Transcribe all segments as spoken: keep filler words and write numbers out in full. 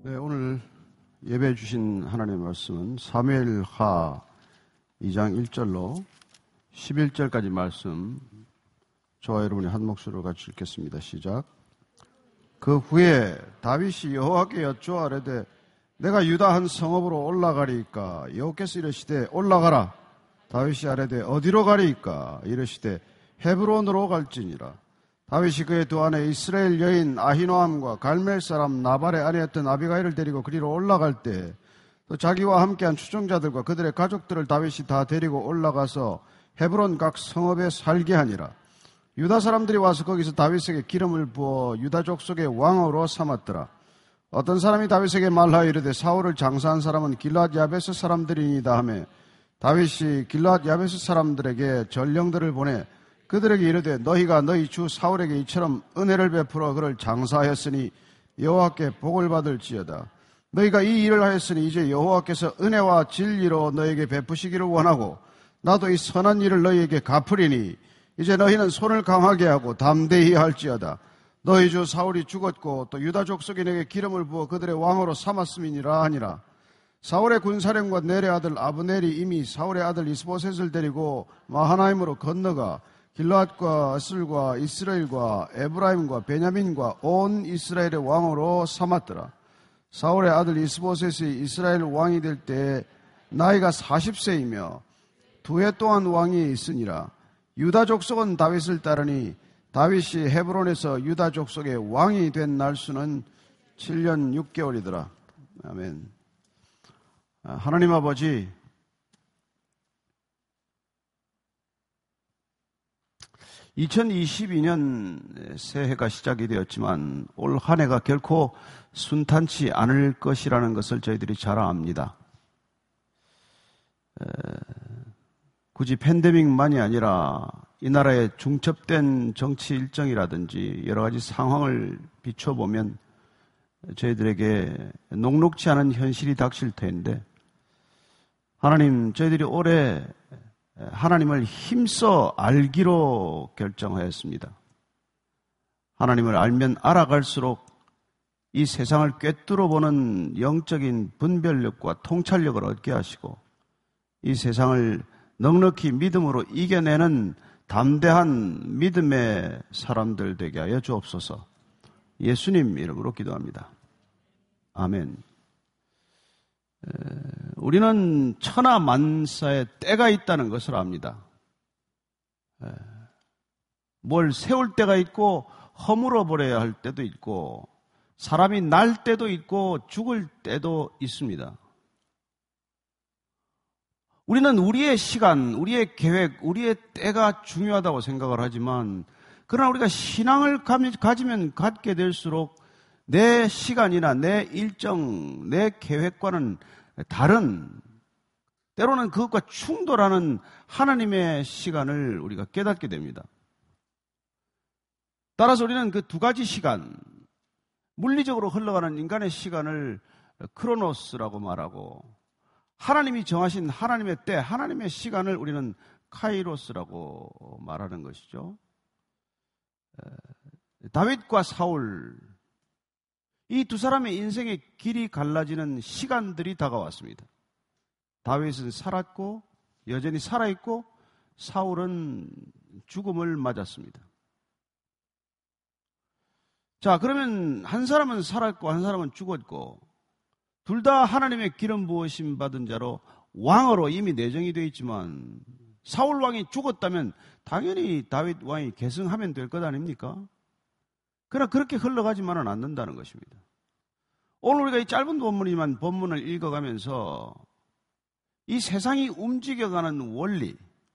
네, 오늘 예배 주신 하나님의 말씀은 사무엘하 이 장 일 절로 십일 절까지 말씀 저와 여러분이 한 목소리로 같이 읽겠습니다. 시작. 그 후에 다윗이 여호와께 여쭈어 아뢰되 내가 유다 한 성읍으로 올라가리이까? 여호와께서 이르시되 올라가라. 다윗이 아뢰되 어디로 가리이까? 이르시되 헤브론으로 갈지니라. 다윗이 그의 두 아내 이스라엘 여인 아히노암과 갈멜 사람 나발의 아내였던 아비가일을 데리고 그리로 올라갈 때 또 자기와 함께한 추종자들과 그들의 가족들을 다윗이 다 데리고 올라가서 헤브론 각 성읍에 살게 하니라. 유다 사람들이 와서 거기서 다윗에게 기름을 부어 유다 족속의 왕으로 삼았더라. 어떤 사람이 다윗에게 말하여 이르되 사울을 장사한 사람은 길앗 야베스 사람들이니이다 하며 다윗이 길앗 야베스 사람들에게 전령들을 보내 그들에게 이르되 너희가 너희 주 사울에게 이처럼 은혜를 베풀어 그를 장사하였으니 여호와께 복을 받을지어다. 너희가 이 일을 하였으니 이제 여호와께서 은혜와 진리로 너에게 베푸시기를 원하고 나도 이 선한 일을 너희에게 갚으리니 이제 너희는 손을 강하게 하고 담대히 할지어다. 너희 주 사울이 죽었고 또 유다 족속이 내게 기름을 부어 그들의 왕으로 삼았음이니라 하니라. 사울의 군사령관 넬의 아들 아브넬이 이미 사울의 아들 이스보셋을 데리고 마하나임으로 건너가 길앗과 아슬과 이스라엘과 에브라임과 베냐민과 온 이스라엘의 왕으로 삼았더라. 사울의 아들 이스보셋이 이스라엘 왕이 될 때 나이가 사십 세이며 두 해 동안 왕이 있으니라. 유다 족속은 다윗을 따르니 다윗이 헤브론에서 유다 족속의 왕이 된 날수는 칠 년 육 개월이더라. 아멘. 하나님 아버지, 이천이십이 년 새해가 시작이 되었지만 올 한 해가 결코 순탄치 않을 것이라는 것을 저희들이 잘 압니다. 에, 굳이 팬데믹만이 아니라 이 나라의 중첩된 정치 일정이라든지 여러 가지 상황을 비춰보면 저희들에게 녹록지 않은 현실이 닥칠 텐데 하나님, 저희들이 올해 하나님을 힘써 알기로 결정하였습니다. 하나님을 알면 알아갈수록 이 세상을 꿰뚫어보는 영적인 분별력과 통찰력을 얻게 하시고 이 세상을 넉넉히 믿음으로 이겨내는 담대한 믿음의 사람들 되게 하여 주옵소서. 예수님 이름으로 기도합니다. 아멘. 우리는 천하만사에 때가 있다는 것을 압니다. 뭘 세울 때가 있고 허물어 버려야 할 때도 있고 사람이 날 때도 있고 죽을 때도 있습니다. 우리는 우리의 시간, 우리의 계획, 우리의 때가 중요하다고 생각을 하지만 그러나 우리가 신앙을 가지면 갖게 될수록 내 시간이나 내 일정, 내 계획과는 다른, 때로는 그것과 충돌하는 하나님의 시간을 우리가 깨닫게 됩니다. 따라서 우리는 그 두 가지 시간, 물리적으로 흘러가는 인간의 시간을 크로노스라고 말하고 하나님이 정하신 하나님의 때, 하나님의 시간을 우리는 카이로스라고 말하는 것이죠. 다윗과 사울, 이 두 사람의 인생의 길이 갈라지는 시간들이 다가왔습니다. 다윗은 살았고 여전히 살아있고 사울은 죽음을 맞았습니다. 자, 그러면 한 사람은 살았고 한 사람은 죽었고 둘 다 하나님의 기름 부으심 받은 자로 왕으로 이미 내정이 되어 있지만 사울 왕이 죽었다면 당연히 다윗 왕이 계승하면 될 것 아닙니까? 그러나 그렇게 흘러가지만은 않는다는 것입니다. 오늘 우리가 이 짧은 본문이지만 본문을 읽어가면서 이 세상이 움직여가는 원리,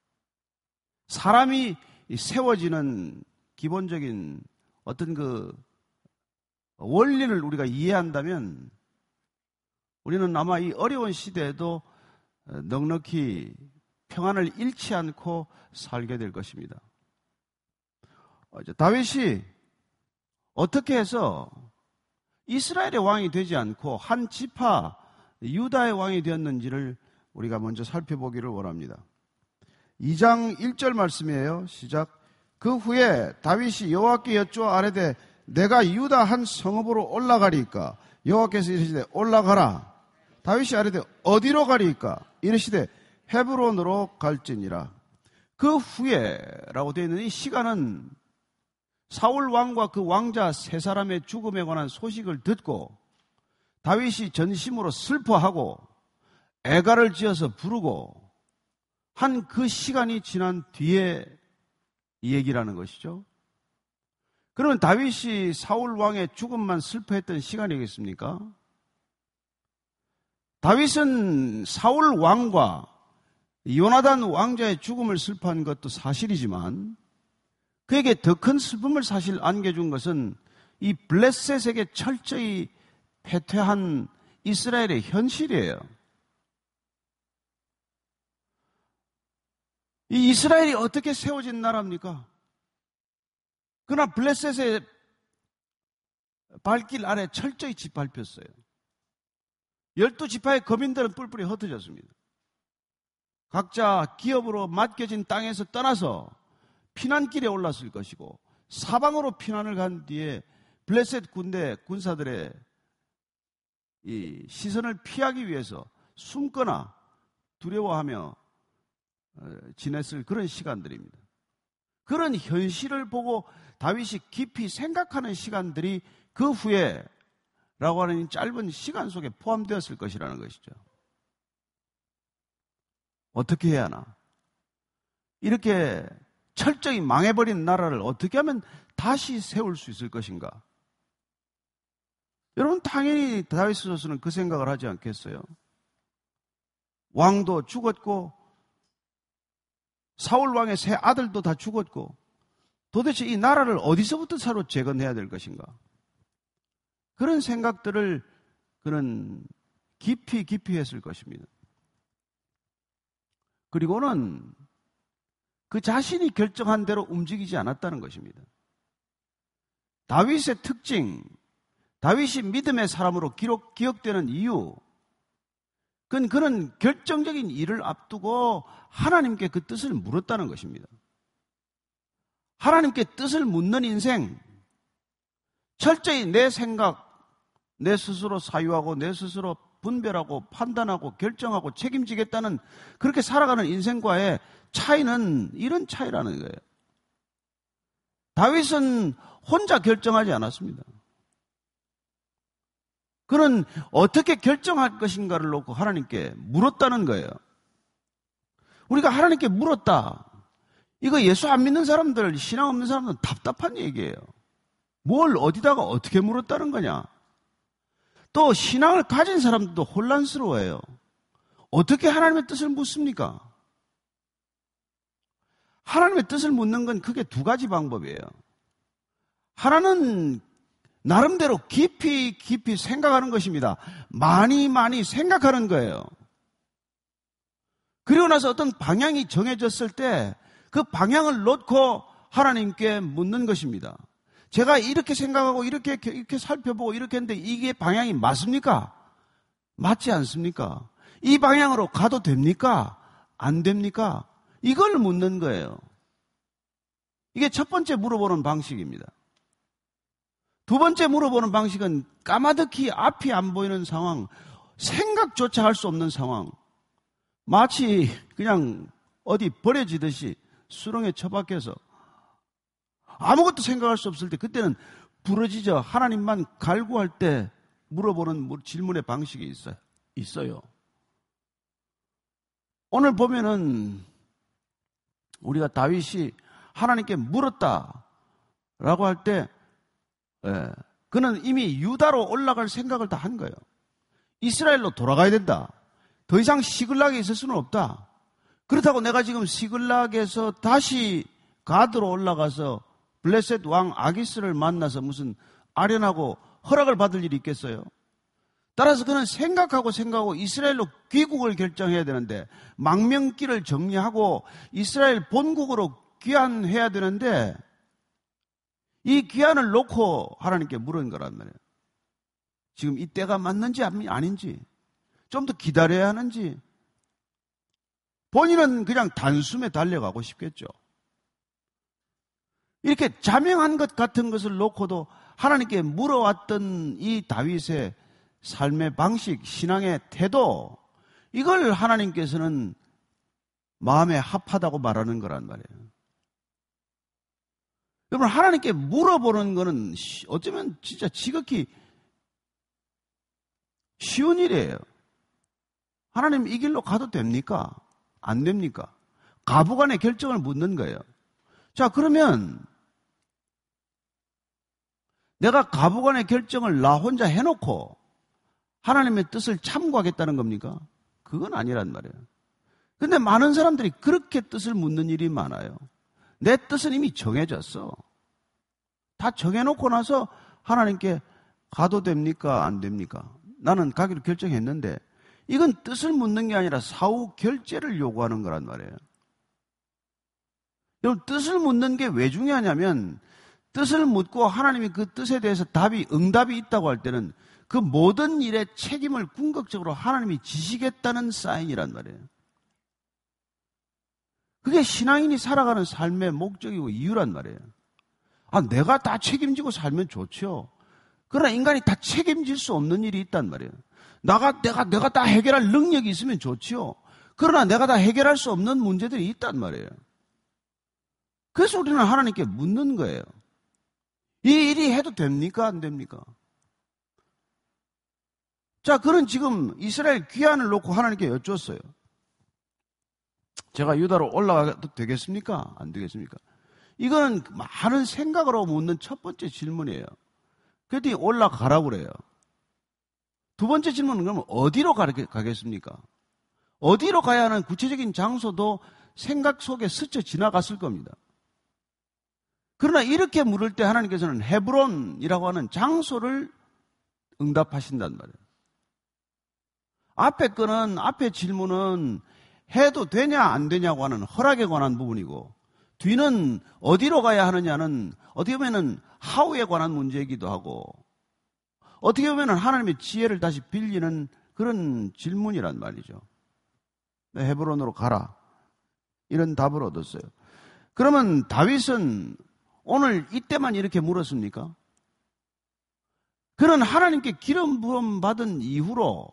사람이 세워지는 기본적인 어떤 그 원리를 우리가 이해한다면 우리는 아마 이 어려운 시대에도 넉넉히 평안을 잃지 않고 살게 될 것입니다. 다윗이 어떻게 해서 이스라엘의 왕이 되지 않고 한 지파 유다의 왕이 되었는지를 우리가 먼저 살펴보기를 원합니다. 이 장 일 절 말씀이에요. 시작. 그 후에 다윗이 여호와께 여쭈어 아뢰되 내가 유다 한 성읍으로 올라가리까? 여호와께서 이르시되 올라가라. 다윗이 아뢰되 어디로 가리까? 이르시되 헤브론으로 갈지니라. 그 후에라고 되어 있는 이 시간은 사울 왕과 그 왕자 세 사람의 죽음에 관한 소식을 듣고 다윗이 전심으로 슬퍼하고 애가를 지어서 부르고 한 그 시간이 지난 뒤에 이 얘기라는 것이죠. 그러면 다윗이 사울 왕의 죽음만 슬퍼했던 시간이겠습니까? 다윗은 사울 왕과 요나단 왕자의 죽음을 슬퍼한 것도 사실이지만 그에게 더 큰 슬픔을 사실 안겨준 것은 이 블레셋에게 철저히 패퇴한 이스라엘의 현실이에요. 이 이스라엘이 어떻게 세워진 나라입니까? 그러나 블레셋의 발길 아래 철저히 짓밟혔어요. 열두 지파의 거민들은 뿔뿔이 흩어졌습니다. 각자 기업으로 맡겨진 땅에서 떠나서 피난길에 올랐을 것이고 사방으로 피난을 간 뒤에 블레셋 군대 군사들의 이 시선을 피하기 위해서 숨거나 두려워하며 지냈을 그런 시간들입니다. 그런 현실을 보고 다윗이 깊이 생각하는 시간들이 그 후에 라고 하는 짧은 시간 속에 포함되었을 것이라는 것이죠. 어떻게 해야 하나? 이렇게 철저히 망해버린 나라를 어떻게 하면 다시 세울 수 있을 것인가? 여러분 당연히 다윗으로서는 그 생각을 하지 않겠어요? 왕도 죽었고 사울 왕의 세 아들도 다 죽었고 도대체 이 나라를 어디서부터 새로 재건해야 될 것인가? 그런 생각들을 그는 깊이 깊이 했을 것입니다. 그리고는 그 자신이 결정한 대로 움직이지 않았다는 것입니다. 다윗의 특징, 다윗이 믿음의 사람으로 기록, 기억되는 이유, 그건 그런 결정적인 일을 앞두고 하나님께 그 뜻을 물었다는 것입니다. 하나님께 뜻을 묻는 인생, 철저히 내 생각, 내 스스로 사유하고 내 스스로 분별하고 판단하고 결정하고 책임지겠다는 그렇게 살아가는 인생과의 차이는 이런 차이라는 거예요. 다윗은 혼자 결정하지 않았습니다. 그는 어떻게 결정할 것인가를 놓고 하나님께 물었다는 거예요. 우리가 하나님께 물었다. 이거 예수 안 믿는 사람들, 신앙 없는 사람들은 답답한 얘기예요. 뭘 어디다가 어떻게 물었다는 거냐. 또 신앙을 가진 사람들도 혼란스러워해요. 어떻게 하나님의 뜻을 묻습니까? 하나님의 뜻을 묻는 건 크게 두 가지 방법이에요. 하나는 나름대로 깊이 깊이 생각하는 것입니다. 많이 많이 생각하는 거예요. 그리고 나서 어떤 방향이 정해졌을 때 그 방향을 놓고 하나님께 묻는 것입니다. 제가 이렇게 생각하고 이렇게 이렇게 살펴보고 이렇게 했는데 이게 방향이 맞습니까? 맞지 않습니까? 이 방향으로 가도 됩니까? 안 됩니까? 이걸 묻는 거예요. 이게 첫 번째 물어보는 방식입니다. 두 번째 물어보는 방식은 까마득히 앞이 안 보이는 상황, 생각조차 할 수 없는 상황, 마치 그냥 어디 버려지듯이 수렁에 처박혀서 아무것도 생각할 수 없을 때 그때는 부러지죠. 하나님만 갈구할 때 물어보는 질문의 방식이 있어요. 있어요. 오늘 보면은 우리가 다윗이 하나님께 물었다라고 할 때 예, 그는 이미 유다로 올라갈 생각을 다 한 거예요. 이스라엘로 돌아가야 된다. 더 이상 시글락에 있을 수는 없다. 그렇다고 내가 지금 시글락에서 다시 가드로 올라가서 블레셋 왕 아기스를 만나서 무슨 아련하고 허락을 받을 일이 있겠어요? 따라서 그는 생각하고 생각하고 이스라엘로 귀국을 결정해야 되는데 망명길을 정리하고 이스라엘 본국으로 귀환해야 되는데 이 귀환을 놓고 하나님께 물은 거란 말이에요. 지금 이 때가 맞는지 아닌지, 좀 더 기다려야 하는지. 본인은 그냥 단숨에 달려가고 싶겠죠. 이렇게 자명한 것 같은 것을 놓고도 하나님께 물어왔던 이 다윗의 삶의 방식, 신앙의 태도, 이걸 하나님께서는 마음에 합하다고 말하는 거란 말이에요. 여러분, 하나님께 물어보는 거는 어쩌면 진짜 지극히 쉬운 일이에요. 하나님, 이 길로 가도 됩니까? 안 됩니까? 가부간의 결정을 묻는 거예요. 자, 그러면 내가 가부간의 결정을 나 혼자 해놓고 하나님의 뜻을 참고하겠다는 겁니까? 그건 아니란 말이에요. 근데 많은 사람들이 그렇게 뜻을 묻는 일이 많아요. 내 뜻은 이미 정해졌어. 다 정해놓고 나서 하나님께 가도 됩니까? 안 됩니까? 나는 가기로 결정했는데, 이건 뜻을 묻는 게 아니라 사후 결제를 요구하는 거란 말이에요. 여러분, 뜻을 묻는 게 왜 중요하냐면, 뜻을 묻고 하나님이 그 뜻에 대해서 답이, 응답이 있다고 할 때는 그 모든 일의 책임을 궁극적으로 하나님이 지시겠다는 사인이란 말이에요. 그게 신앙인이 살아가는 삶의 목적이고 이유란 말이에요. 아, 내가 다 책임지고 살면 좋죠. 그러나 인간이 다 책임질 수 없는 일이 있단 말이에요. 나가, 내가, 내가 다 해결할 능력이 있으면 좋지요. 그러나 내가 다 해결할 수 없는 문제들이 있단 말이에요. 그래서 우리는 하나님께 묻는 거예요. 이 일이 해도 됩니까? 안 됩니까? 자, 그는 지금 이스라엘 귀환을 놓고 하나님께 여쭈었어요. 제가 유다로 올라가도 되겠습니까? 안 되겠습니까? 이건 많은 생각으로 묻는 첫 번째 질문이에요. 그랬더니 올라가라고 그래요. 두 번째 질문은 그러면 어디로 가겠습니까? 어디로 가야 하는 구체적인 장소도 생각 속에 스쳐 지나갔을 겁니다. 그러나 이렇게 물을 때 하나님께서는 헤브론이라고 하는 장소를 응답하신단 말이에요. 앞에 거는, 앞에 질문은 해도 되냐 안 되냐고 하는 허락에 관한 부분이고, 뒤는 어디로 가야 하느냐는 어떻게 보면 하우에 관한 문제이기도 하고, 어떻게 보면 하나님의 지혜를 다시 빌리는 그런 질문이란 말이죠. 헤브론으로 가라, 이런 답을 얻었어요. 그러면 다윗은 오늘 이때만 이렇게 물었습니까? 그는 하나님께 기름 부음 받은 이후로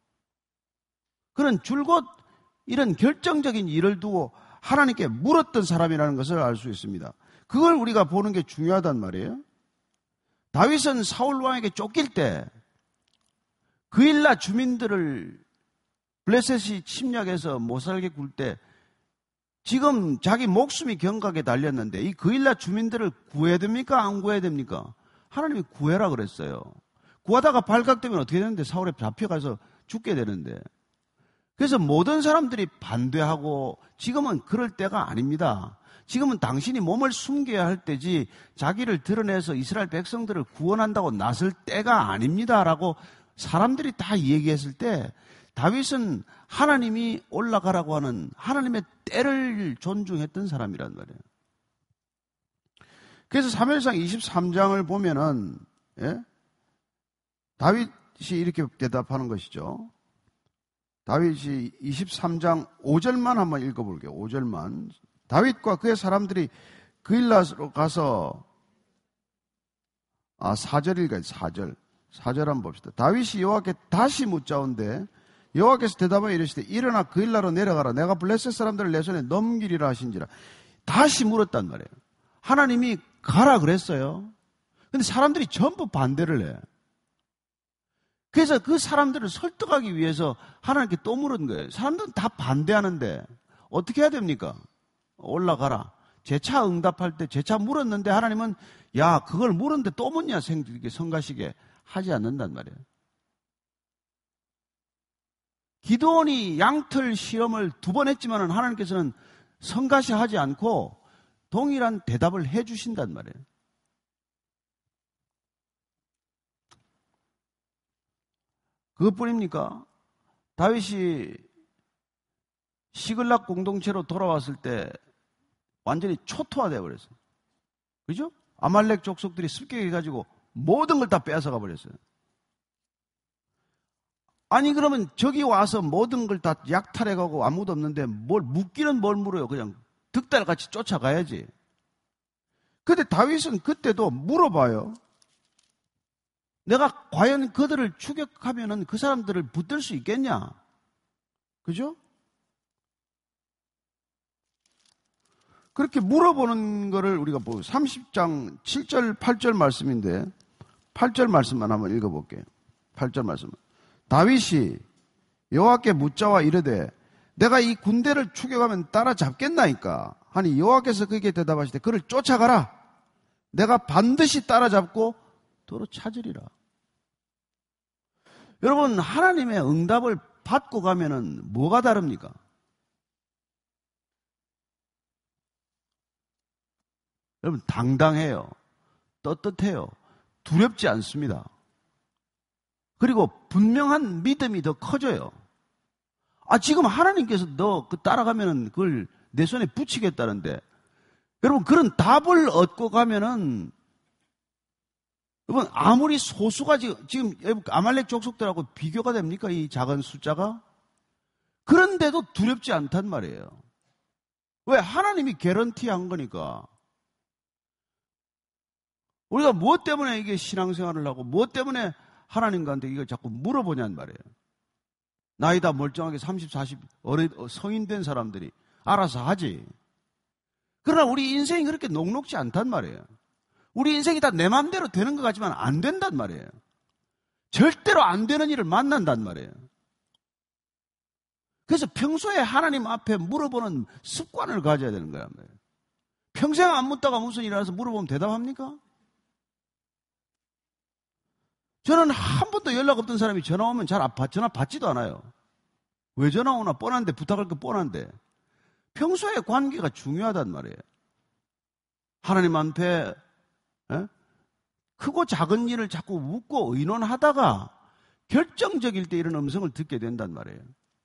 그는 줄곧 이런 결정적인 일을 두고 하나님께 물었던 사람이라는 것을 알 수 있습니다. 그걸 우리가 보는 게 중요하단 말이에요. 다윗은 사울 왕에게 쫓길 때 그일라 주민들을 블레셋이 침략해서 못 살게 굴 때 지금 자기 목숨이 경각에 달렸는데 이 그일라 주민들을 구해야 됩니까? 안 구해야 됩니까? 하나님이 구해라 그랬어요. 구하다가 발각되면 어떻게 되는데? 사울에 잡혀가서 죽게 되는데. 그래서 모든 사람들이 반대하고 지금은 그럴 때가 아닙니다. 지금은 당신이 몸을 숨겨야 할 때지 자기를 드러내서 이스라엘 백성들을 구원한다고 나설 때가 아닙니다라고 사람들이 다 얘기했을 때 다윗은 하나님이 올라가라고 하는 하나님의 때를 존중했던 사람이란 말이에요. 그래서 사무엘상 이십삼 장을 보면은 예? 다윗이 이렇게 대답하는 것이죠. 다윗이 이십삼 장 오 절만 한번 읽어볼게요. 오 절만. 다윗과 그의 사람들이 그일라로 가서 아, 사 절 읽어요. 사 절. 사 절 한번 봅시다. 다윗이 여호와께 다시 묻자온데 여호와께서 대답하여 이르시되 일어나 그일라로 내려가라. 내가 블레셋 사람들을 내 손에 넘기리라 하신지라. 다시 물었단 말이에요. 하나님이 가라 그랬어요. 근데 사람들이 전부 반대를 해. 그래서 그 사람들을 설득하기 위해서 하나님께 또 물은 거예요. 사람들은 다 반대하는데 어떻게 해야 됩니까? 올라가라. 재차 응답할 때 재차 물었는데 하나님은 야 그걸 물었는데 또 묻냐 성가시게 하지 않는단 말이에요. 기드온이 양털 실험을 두 번 했지만 하나님께서는 성가시하지 않고 동일한 대답을 해 주신단 말이에요. 그것뿐입니까? 다윗이 시글락 공동체로 돌아왔을 때 완전히 초토화되어 버렸어요. 그죠? 아말렉 족속들이 습격해가지고 모든 걸 다 빼앗아가 버렸어요. 아니 그러면 저기 와서 모든 걸 다 약탈해가고 아무도 없는데 뭘 묻기는 뭘 물어요. 그냥 득달같이 쫓아가야지. 근데 다윗은 그때도 물어봐요. 내가 과연 그들을 추격하면은 그 사람들을 붙들 수 있겠냐? 그죠? 그렇게 물어보는 거를 우리가 뭐 삼십 장 칠 절, 팔 절 말씀인데 팔 절 말씀만 한번 읽어볼게요. 팔 절 말씀. 다윗이 여호와께 묻자와 이르되 내가 이 군대를 추격하면 따라잡겠나이까 하니 여호와께서 그에게 대답하시되 그를 쫓아가라. 내가 반드시 따라잡고 도로 찾으리라. 여러분, 하나님의 응답을 받고 가면은 뭐가 다릅니까? 여러분, 당당해요. 떳떳해요. 두렵지 않습니다. 그리고 분명한 믿음이 더 커져요. 아, 지금 하나님께서 너 그 따라가면은 그걸 내 손에 붙이겠다는데, 여러분, 그런 답을 얻고 가면은, 여러분, 아무리 소수가 지금, 지금 아말렉 족속들하고 비교가 됩니까? 이 작은 숫자가? 그런데도 두렵지 않단 말이에요. 왜? 하나님이 개런티 한 거니까. 우리가 무엇 때문에 이게 신앙생활을 하고, 무엇 때문에 하나님과한테 이걸 자꾸 물어보냔 말이에요. 나이 다 멀쩡하게 삼십, 사십, 어린, 성인 된 사람들이 알아서 하지. 그러나 우리 인생이 그렇게 녹록지 않단 말이에요. 우리 인생이 다 내 마음대로 되는 것 같지만 안 된단 말이에요. 절대로 안 되는 일을 만난단 말이에요. 그래서 평소에 하나님 앞에 물어보는 습관을 가져야 되는 거란 말이에요. 평생 안 묻다가 무슨 일 알아서 물어보면 대답합니까? 저는 한 번도 연락 없던 사람이 전화 오면 잘 전화 받지도 않아요. 왜 전화 오나 뻔한데, 부탁할 거 뻔한데. 평소에 관계가 중요하단 말이에요. 하나님한테 에? 크고 작은 일을 자꾸 묻고 의논하다가 결정적일 때 이런 음성을 듣게 된단 말이에요.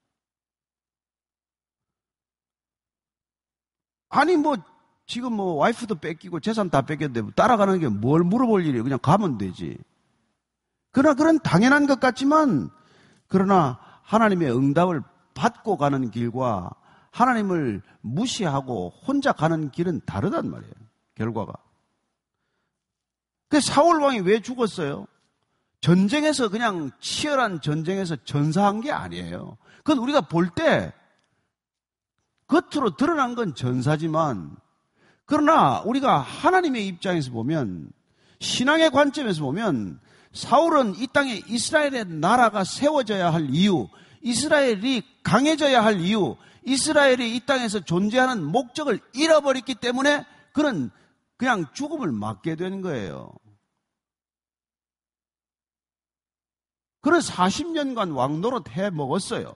아니 뭐 지금 뭐 와이프도 뺏기고 재산 다 뺏겼는데 따라가는 게 뭘 물어볼 일이에요. 그냥 가면 되지. 그러나 그런 당연한 것 같지만, 그러나 하나님의 응답을 받고 가는 길과 하나님을 무시하고 혼자 가는 길은 다르단 말이에요. 결과가. 그 사울 왕이 왜 죽었어요? 전쟁에서, 그냥 치열한 전쟁에서 전사한 게 아니에요. 그건 우리가 볼 때 겉으로 드러난 건 전사지만, 그러나 우리가 하나님의 입장에서 보면, 신앙의 관점에서 보면, 사울은 이 땅에 이스라엘의 나라가 세워져야 할 이유, 이스라엘이 강해져야 할 이유, 이스라엘이 이 땅에서 존재하는 목적을 잃어버렸기 때문에 그는 그냥 죽음을 맞게 된 거예요. 그는 사십 년간 왕노릇 해 먹었어요.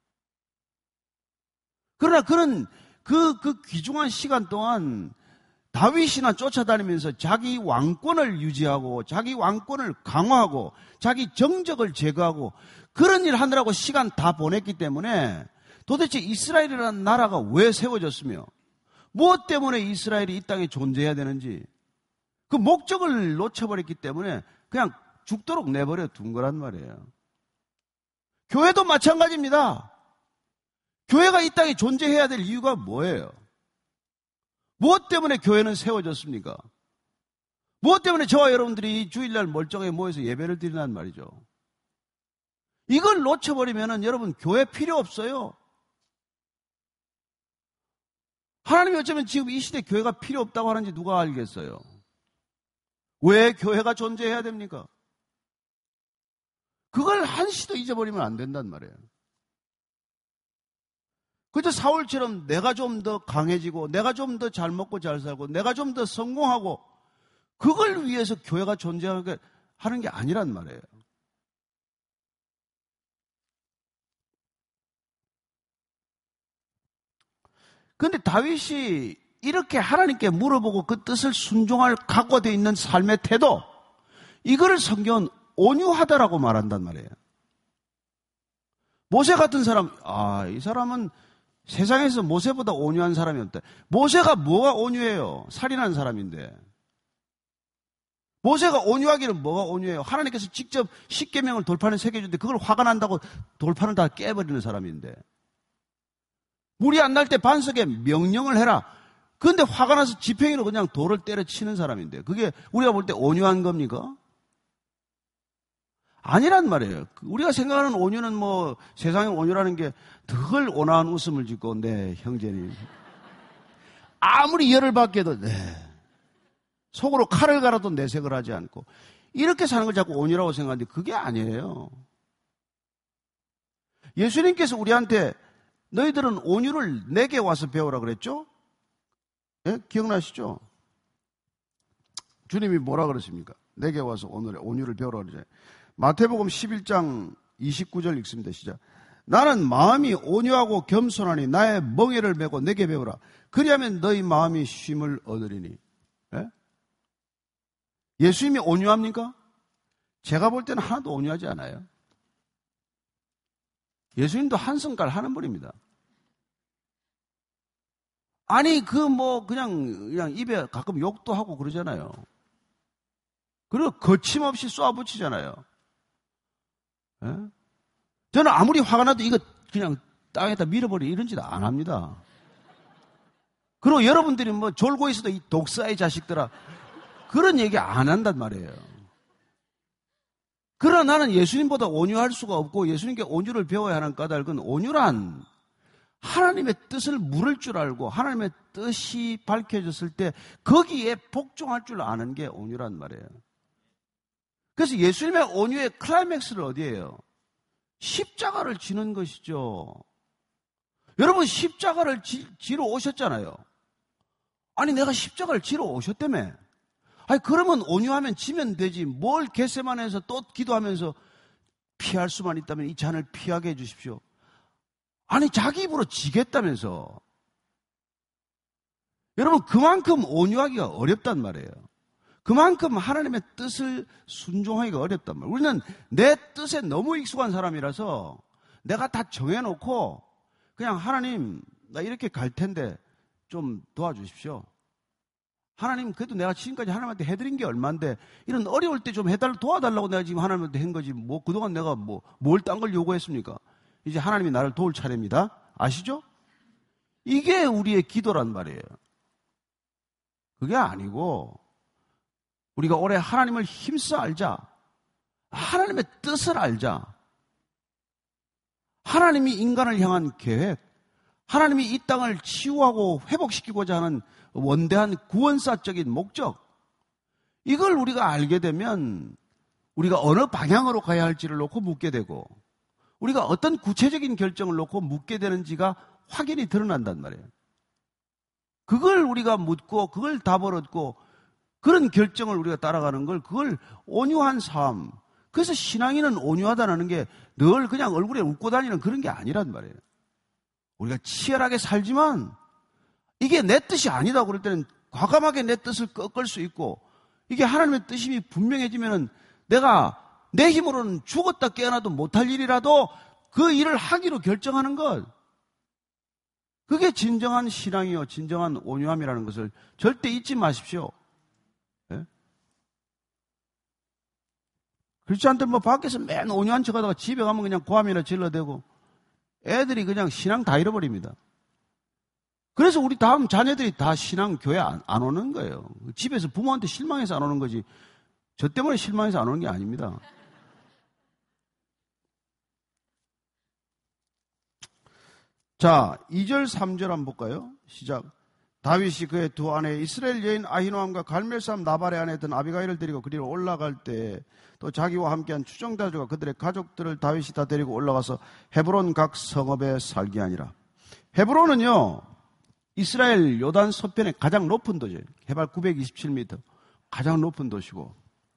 그러나 그는 그, 그 귀중한 시간 동안 다윗이나 쫓아다니면서 자기 왕권을 유지하고 자기 왕권을 강화하고 자기 정적을 제거하고 그런 일 하느라고 시간 다 보냈기 때문에 도대체 이스라엘이라는 나라가 왜 세워졌으며 무엇 때문에 이스라엘이 이 땅에 존재해야 되는지 그 목적을 놓쳐버렸기 때문에 그냥 죽도록 내버려 둔 거란 말이에요. 교회도 마찬가지입니다. 교회가 이 땅에 존재해야 될 이유가 뭐예요? 무엇 때문에 교회는 세워졌습니까? 무엇 때문에 저와 여러분들이 주일날 멀쩡하게 모여서 예배를 드리란 말이죠. 이걸 놓쳐버리면은 여러분 교회 필요 없어요. 하나님이 어쩌면 지금 이 시대 교회가 필요 없다고 하는지 누가 알겠어요? 왜 교회가 존재해야 됩니까? 그걸 한시도 잊어버리면 안 된단 말이에요. 그저 사울처럼 내가 좀 더 강해지고 내가 좀 더 잘 먹고 잘 살고 내가 좀 더 성공하고 그걸 위해서 교회가 존재하게 하는 게 아니란 말이에요. 그런데 다윗이 이렇게 하나님께 물어보고 그 뜻을 순종할 각오되어 있는 삶의 태도, 이거를 성경은 온유하다라고 말한단 말이에요. 모세 같은 사람, 아, 이 사람은 세상에서 모세보다 온유한 사람이 없다. 모세가 뭐가 온유해요? 살인한 사람인데. 모세가 온유하기는 뭐가 온유해요? 하나님께서 직접 십계명을 돌판에 새겨주는데 그걸 화가 난다고 돌판을 다 깨버리는 사람인데. 물이 안 날 때 반석에 명령을 해라. 그런데 화가 나서 지팡이로 그냥 돌을 때려치는 사람인데 그게 우리가 볼 때 온유한 겁니까? 아니란 말이에요. 우리가 생각하는 온유는 뭐 세상에 온유라는 게 덜 온화한 웃음을 짓고 네 형제님 아무리 열을 받게도 네 속으로 칼을 갈아도 내색을 하지 않고 이렇게 사는 걸 자꾸 온유라고 생각하는데 그게 아니에요. 예수님께서 우리한테 너희들은 온유를 내게 와서 배우라 그랬죠? 예? 기억나시죠? 주님이 뭐라 그랬습니까? 내게 와서 오늘의 온유를 배우라 그러잖아요. 마태복음 십일 장 이십구 절 읽습니다. 시작. 나는 마음이 온유하고 겸손하니 나의 멍에를 메고 내게 배우라. 그리하면 너희 마음이 쉼을 얻으리니. 예? 예수님이 온유합니까? 제가 볼 때는 하나도 온유하지 않아요. 예수님도 한성깔 하는 분입니다. 아니 그 뭐 그냥 그냥 입에 가끔 욕도 하고 그러잖아요. 그리고 거침없이 쏘아붙이잖아요. 예? 저는 아무리 화가 나도 이거 그냥 땅에다 밀어버리 이런 짓 안 합니다. 그리고 여러분들이 뭐 졸고 있어도 이 독사의 자식들아 그런 얘기 안 한단 말이에요. 그러나 나는 예수님보다 온유할 수가 없고 예수님께 온유를 배워야 하는 까닭은 온유란 하나님의 뜻을 물을 줄 알고 하나님의 뜻이 밝혀졌을 때 거기에 복종할 줄 아는 게 온유란 말이에요. 그래서 예수님의 온유의 클라이맥스를 어디예요? 십자가를 지는 것이죠. 여러분 십자가를 지, 지러 오셨잖아요. 아니 내가 십자가를 지러 오셨다며. 아니 그러면 온유하면 지면 되지. 뭘 겟세마네에서 또 기도하면서 피할 수만 있다면 이 잔을 피하게 해 주십시오. 아니 자기 입으로 지겠다면서. 여러분 그만큼 온유하기가 어렵단 말이에요. 그만큼 하나님의 뜻을 순종하기가 어렵단 말이에요. 우리는 내 뜻에 너무 익숙한 사람이라서 내가 다 정해놓고 그냥 하나님 나 이렇게 갈 텐데 좀 도와주십시오. 하나님 그래도 내가 지금까지 하나님한테 해드린 게 얼만데 이런 어려울 때 좀 해달라 도와달라고 내가 지금 하나님한테 한 거지 뭐 그동안 내가 뭐 뭘 딴 걸 요구했습니까? 이제 하나님이 나를 도울 차례입니다. 아시죠? 이게 우리의 기도란 말이에요. 그게 아니고 우리가 올해 하나님을 힘써 알자. 하나님의 뜻을 알자. 하나님이 인간을 향한 계획, 하나님이 이 땅을 치유하고 회복시키고자 하는 원대한 구원사적인 목적, 이걸 우리가 알게 되면 우리가 어느 방향으로 가야 할지를 놓고 묻게 되고 우리가 어떤 구체적인 결정을 놓고 묻게 되는지가 확연히 드러난단 말이에요. 그걸 우리가 묻고 그걸 답을 얻고 그런 결정을 우리가 따라가는 걸 그걸 온유한 삶. 그래서 신앙인은 온유하다는 게 늘 그냥 얼굴에 웃고 다니는 그런 게 아니란 말이에요. 우리가 치열하게 살지만 이게 내 뜻이 아니다 그럴 때는 과감하게 내 뜻을 꺾을 수 있고 이게 하나님의 뜻이 분명해지면은 내가 내 힘으로는 죽었다 깨어나도 못할 일이라도 그 일을 하기로 결정하는 것. 그게 진정한 신앙이요, 진정한 온유함이라는 것을 절대 잊지 마십시오. 예? 크리스찬들 뭐 밖에서 맨 온유한 척 하다가 집에 가면 그냥 고함이나 질러대고 애들이 그냥 신앙 다 잃어버립니다. 그래서 우리 다음 자녀들이 다 신앙 교회 안, 안 오는 거예요. 집에서 부모한테 실망해서 안 오는 거지 저 때문에 실망해서 안 오는 게 아닙니다. 자, 이 절 삼 절 한번 볼까요? 시작. 다윗이 그의 두 아내 이스라엘 여인 아히노함과 갈멜 사람 나발의 아내였던 아비가일을 데리고 그리로 올라갈 때 또 자기와 함께한 추종자들과 그들의 가족들을 다윗이 다 데리고 올라가서 헤브론 각 성읍에 살게 하니라. 헤브론은요 이스라엘 요단 서편의 가장 높은 도시예요. 해발 구백이십칠 미터 가장 높은 도시고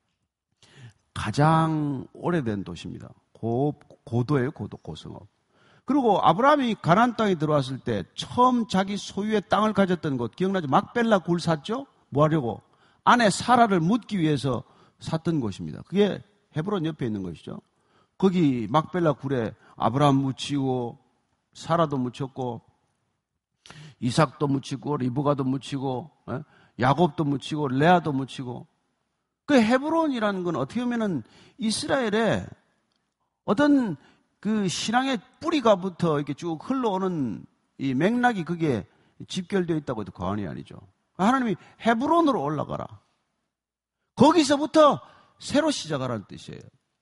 가장 오래된 도시입니다. 고, 고도예요. 고도 고성읍. 그리고 아브라함이 가나안 땅에 들어왔을 때 처음 자기 소유의 땅을 가졌던 곳 기억나죠? 막벨라 굴 샀죠? 뭐 하려고? 아내 사라를 묻기 위해서 샀던 곳입니다. 그게 헤브론 옆에 있는 것이죠. 거기 막벨라 굴에 아브라함 묻히고 사라도 묻혔고 이삭도 묻히고 리브가도 묻히고 야곱도 묻히고 레아도 묻히고 그 헤브론이라는 건 어떻게 보면은 이스라엘의 어떤 그 신앙의 뿌리가부터 이렇게 쭉 흘러오는 이 맥락이 그게 집결되어 있다고 해도 과언이 아니죠. 하나님이 헤브론으로 올라가라. 거기서부터 새로 시작하라는 뜻이에요.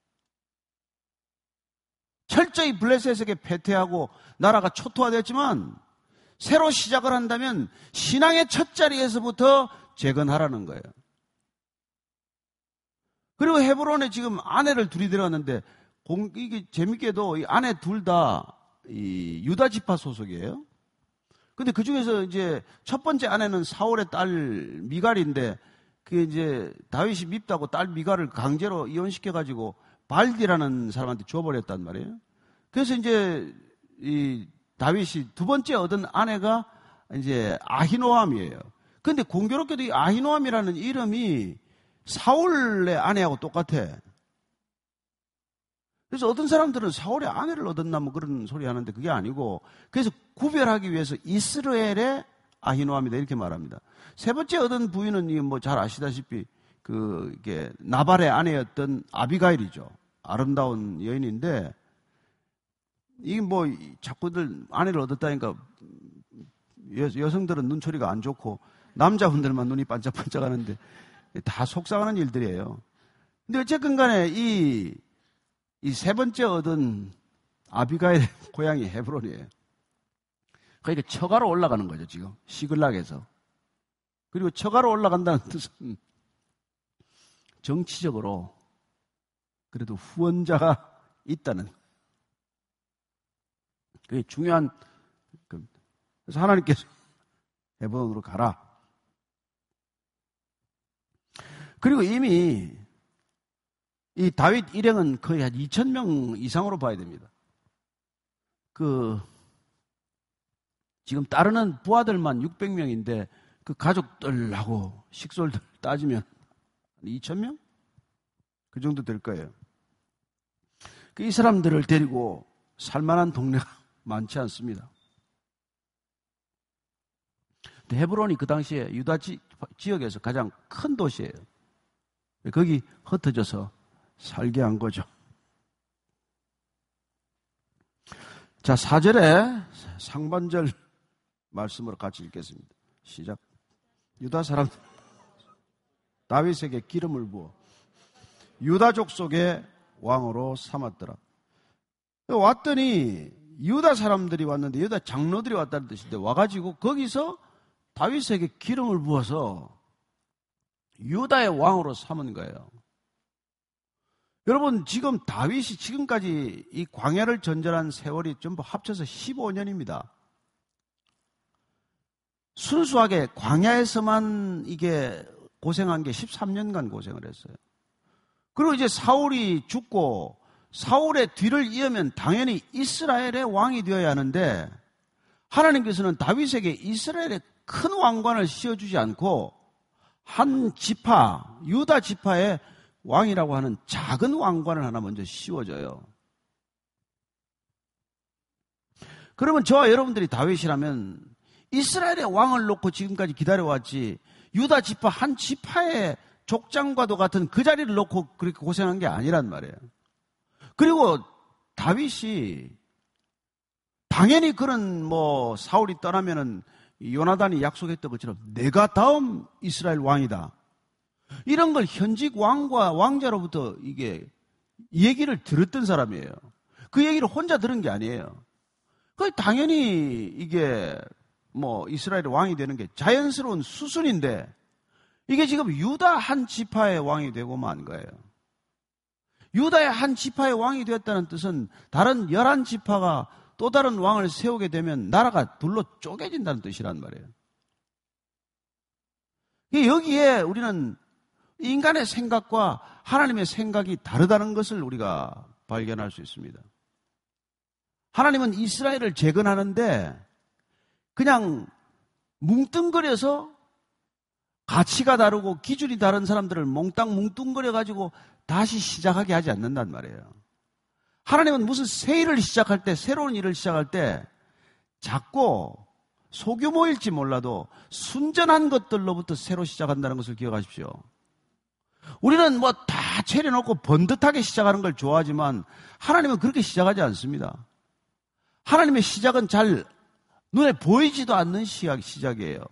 철저히 블레셋에게 패퇴하고 나라가 초토화됐지만 새로 시작을 한다면 신앙의 첫 자리에서부터 재건하라는 거예요. 그리고 헤브론에 지금 아내를 둘이 들어갔는데 공, 이게 재밌게도 이 아내 둘 다 이 유다 지파 소속이에요. 근데 그 중에서 이제 첫 번째 아내는 사울의 딸 미갈인데 그 이제 다윗이 밉다고 딸 미갈을 강제로 이혼시켜가지고 발디라는 사람한테 줘버렸단 말이에요. 그래서 이제 이 다윗이 두 번째 얻은 아내가 이제 아히노암이에요. 근데 공교롭게도 이 아히노암이라는 이름이 사울의 아내하고 똑같아. 그래서 어떤 사람들은 사울의 아내를 얻었나 뭐 그런 소리 하는데 그게 아니고, 그래서 구별하기 위해서 이스라엘의 아히노암이다 이렇게 말합니다. 세 번째 얻은 부인은 뭐 잘 아시다시피 그 이게 나발의 아내였던 아비가일이죠. 아름다운 여인인데 이게 뭐 자꾸들 아내를 얻었다니까 여, 여성들은 눈초리가 안 좋고 남자분들만 눈이 반짝반짝 하는데 다 속상하는 일들이에요. 근데 어쨌든 간에 이 이 세 번째 얻은 아비가일의 고향이 헤브론이에요. 그러니까 처가로 올라가는 거죠, 지금. 시글락에서. 그리고 처가로 올라간다는 뜻은 정치적으로 그래도 후원자가 있다는, 그게 중요한. 그래서 하나님께서 헤브론으로 가라. 그리고 이미 이 다윗 일행은 거의 한 이천 명 이상으로 봐야 됩니다. 그, 지금 따르는 부하들만 육백 명인데 그 가족들하고 식솔들 따지면 이천 명? 그 정도 될 거예요. 이 사람들을 데리고 살만한 동네가 많지 않습니다. 근데 헤브론이 그 당시에 유다 지, 지역에서 가장 큰 도시예요. 거기 흩어져서 살게 한 거죠. 자, 사 절에 상반절 말씀으로 같이 읽겠습니다. 시작. 유다 사람 다윗에게 기름을 부어 유다족 속의 왕으로 삼았더라. 왔더니 유다 사람들이 왔는데 유다 장로들이 왔다는 뜻인데 와가지고 거기서 다윗에게 기름을 부어서 유다의 왕으로 삼은 거예요. 여러분, 지금 다윗이 지금까지 이 광야를 전전한 세월이 전부 합쳐서 십오 년입니다. 순수하게 광야에서만 이게 고생한 게 십삼 년간 고생을 했어요. 그리고 이제 사울이 죽고 사울의 뒤를 이으면 당연히 이스라엘의 왕이 되어야 하는데 하나님께서는 다윗에게 이스라엘의 큰 왕관을 씌워주지 않고 한 지파, 유다 지파의 왕이라고 하는 작은 왕관을 하나 먼저 씌워줘요. 그러면 저와 여러분들이 다윗이라면 이스라엘의 왕을 놓고 지금까지 기다려왔지 유다 지파 한 지파의 족장과도 같은 그 자리를 놓고 그렇게 고생한 게 아니란 말이에요. 그리고 다윗이 당연히 그런 뭐 사울이 떠나면은 요나단이 약속했던 것처럼 내가 다음 이스라엘 왕이다. 이런 걸 현직 왕과 왕자로부터 이게 얘기를 들었던 사람이에요. 그 얘기를 혼자 들은 게 아니에요. 그 당연히 이게 뭐 이스라엘의 왕이 되는 게 자연스러운 수순인데 이게 지금 유다 한 지파의 왕이 되고 만 거예요. 유다의 한 지파의 왕이 되었다는 뜻은 다른 열한 지파가 또 다른 왕을 세우게 되면 나라가 둘로 쪼개진다는 뜻이란 말이에요. 여기에 우리는 인간의 생각과 하나님의 생각이 다르다는 것을 우리가 발견할 수 있습니다. 하나님은 이스라엘을 재건하는데 그냥 뭉뚱그려서 가치가 다르고 기준이 다른 사람들을 몽땅 뭉뚱그려가지고 다시 시작하게 하지 않는단 말이에요. 하나님은 무슨 새 일을 시작할 때, 새로운 일을 시작할 때 작고 소규모일지 몰라도 순전한 것들로부터 새로 시작한다는 것을 기억하십시오. 우리는 뭐 다 차려놓고 번듯하게 시작하는 걸 좋아하지만 하나님은 그렇게 시작하지 않습니다. 하나님의 시작은 잘 눈에 보이지도 않는 시작, 시작이에요.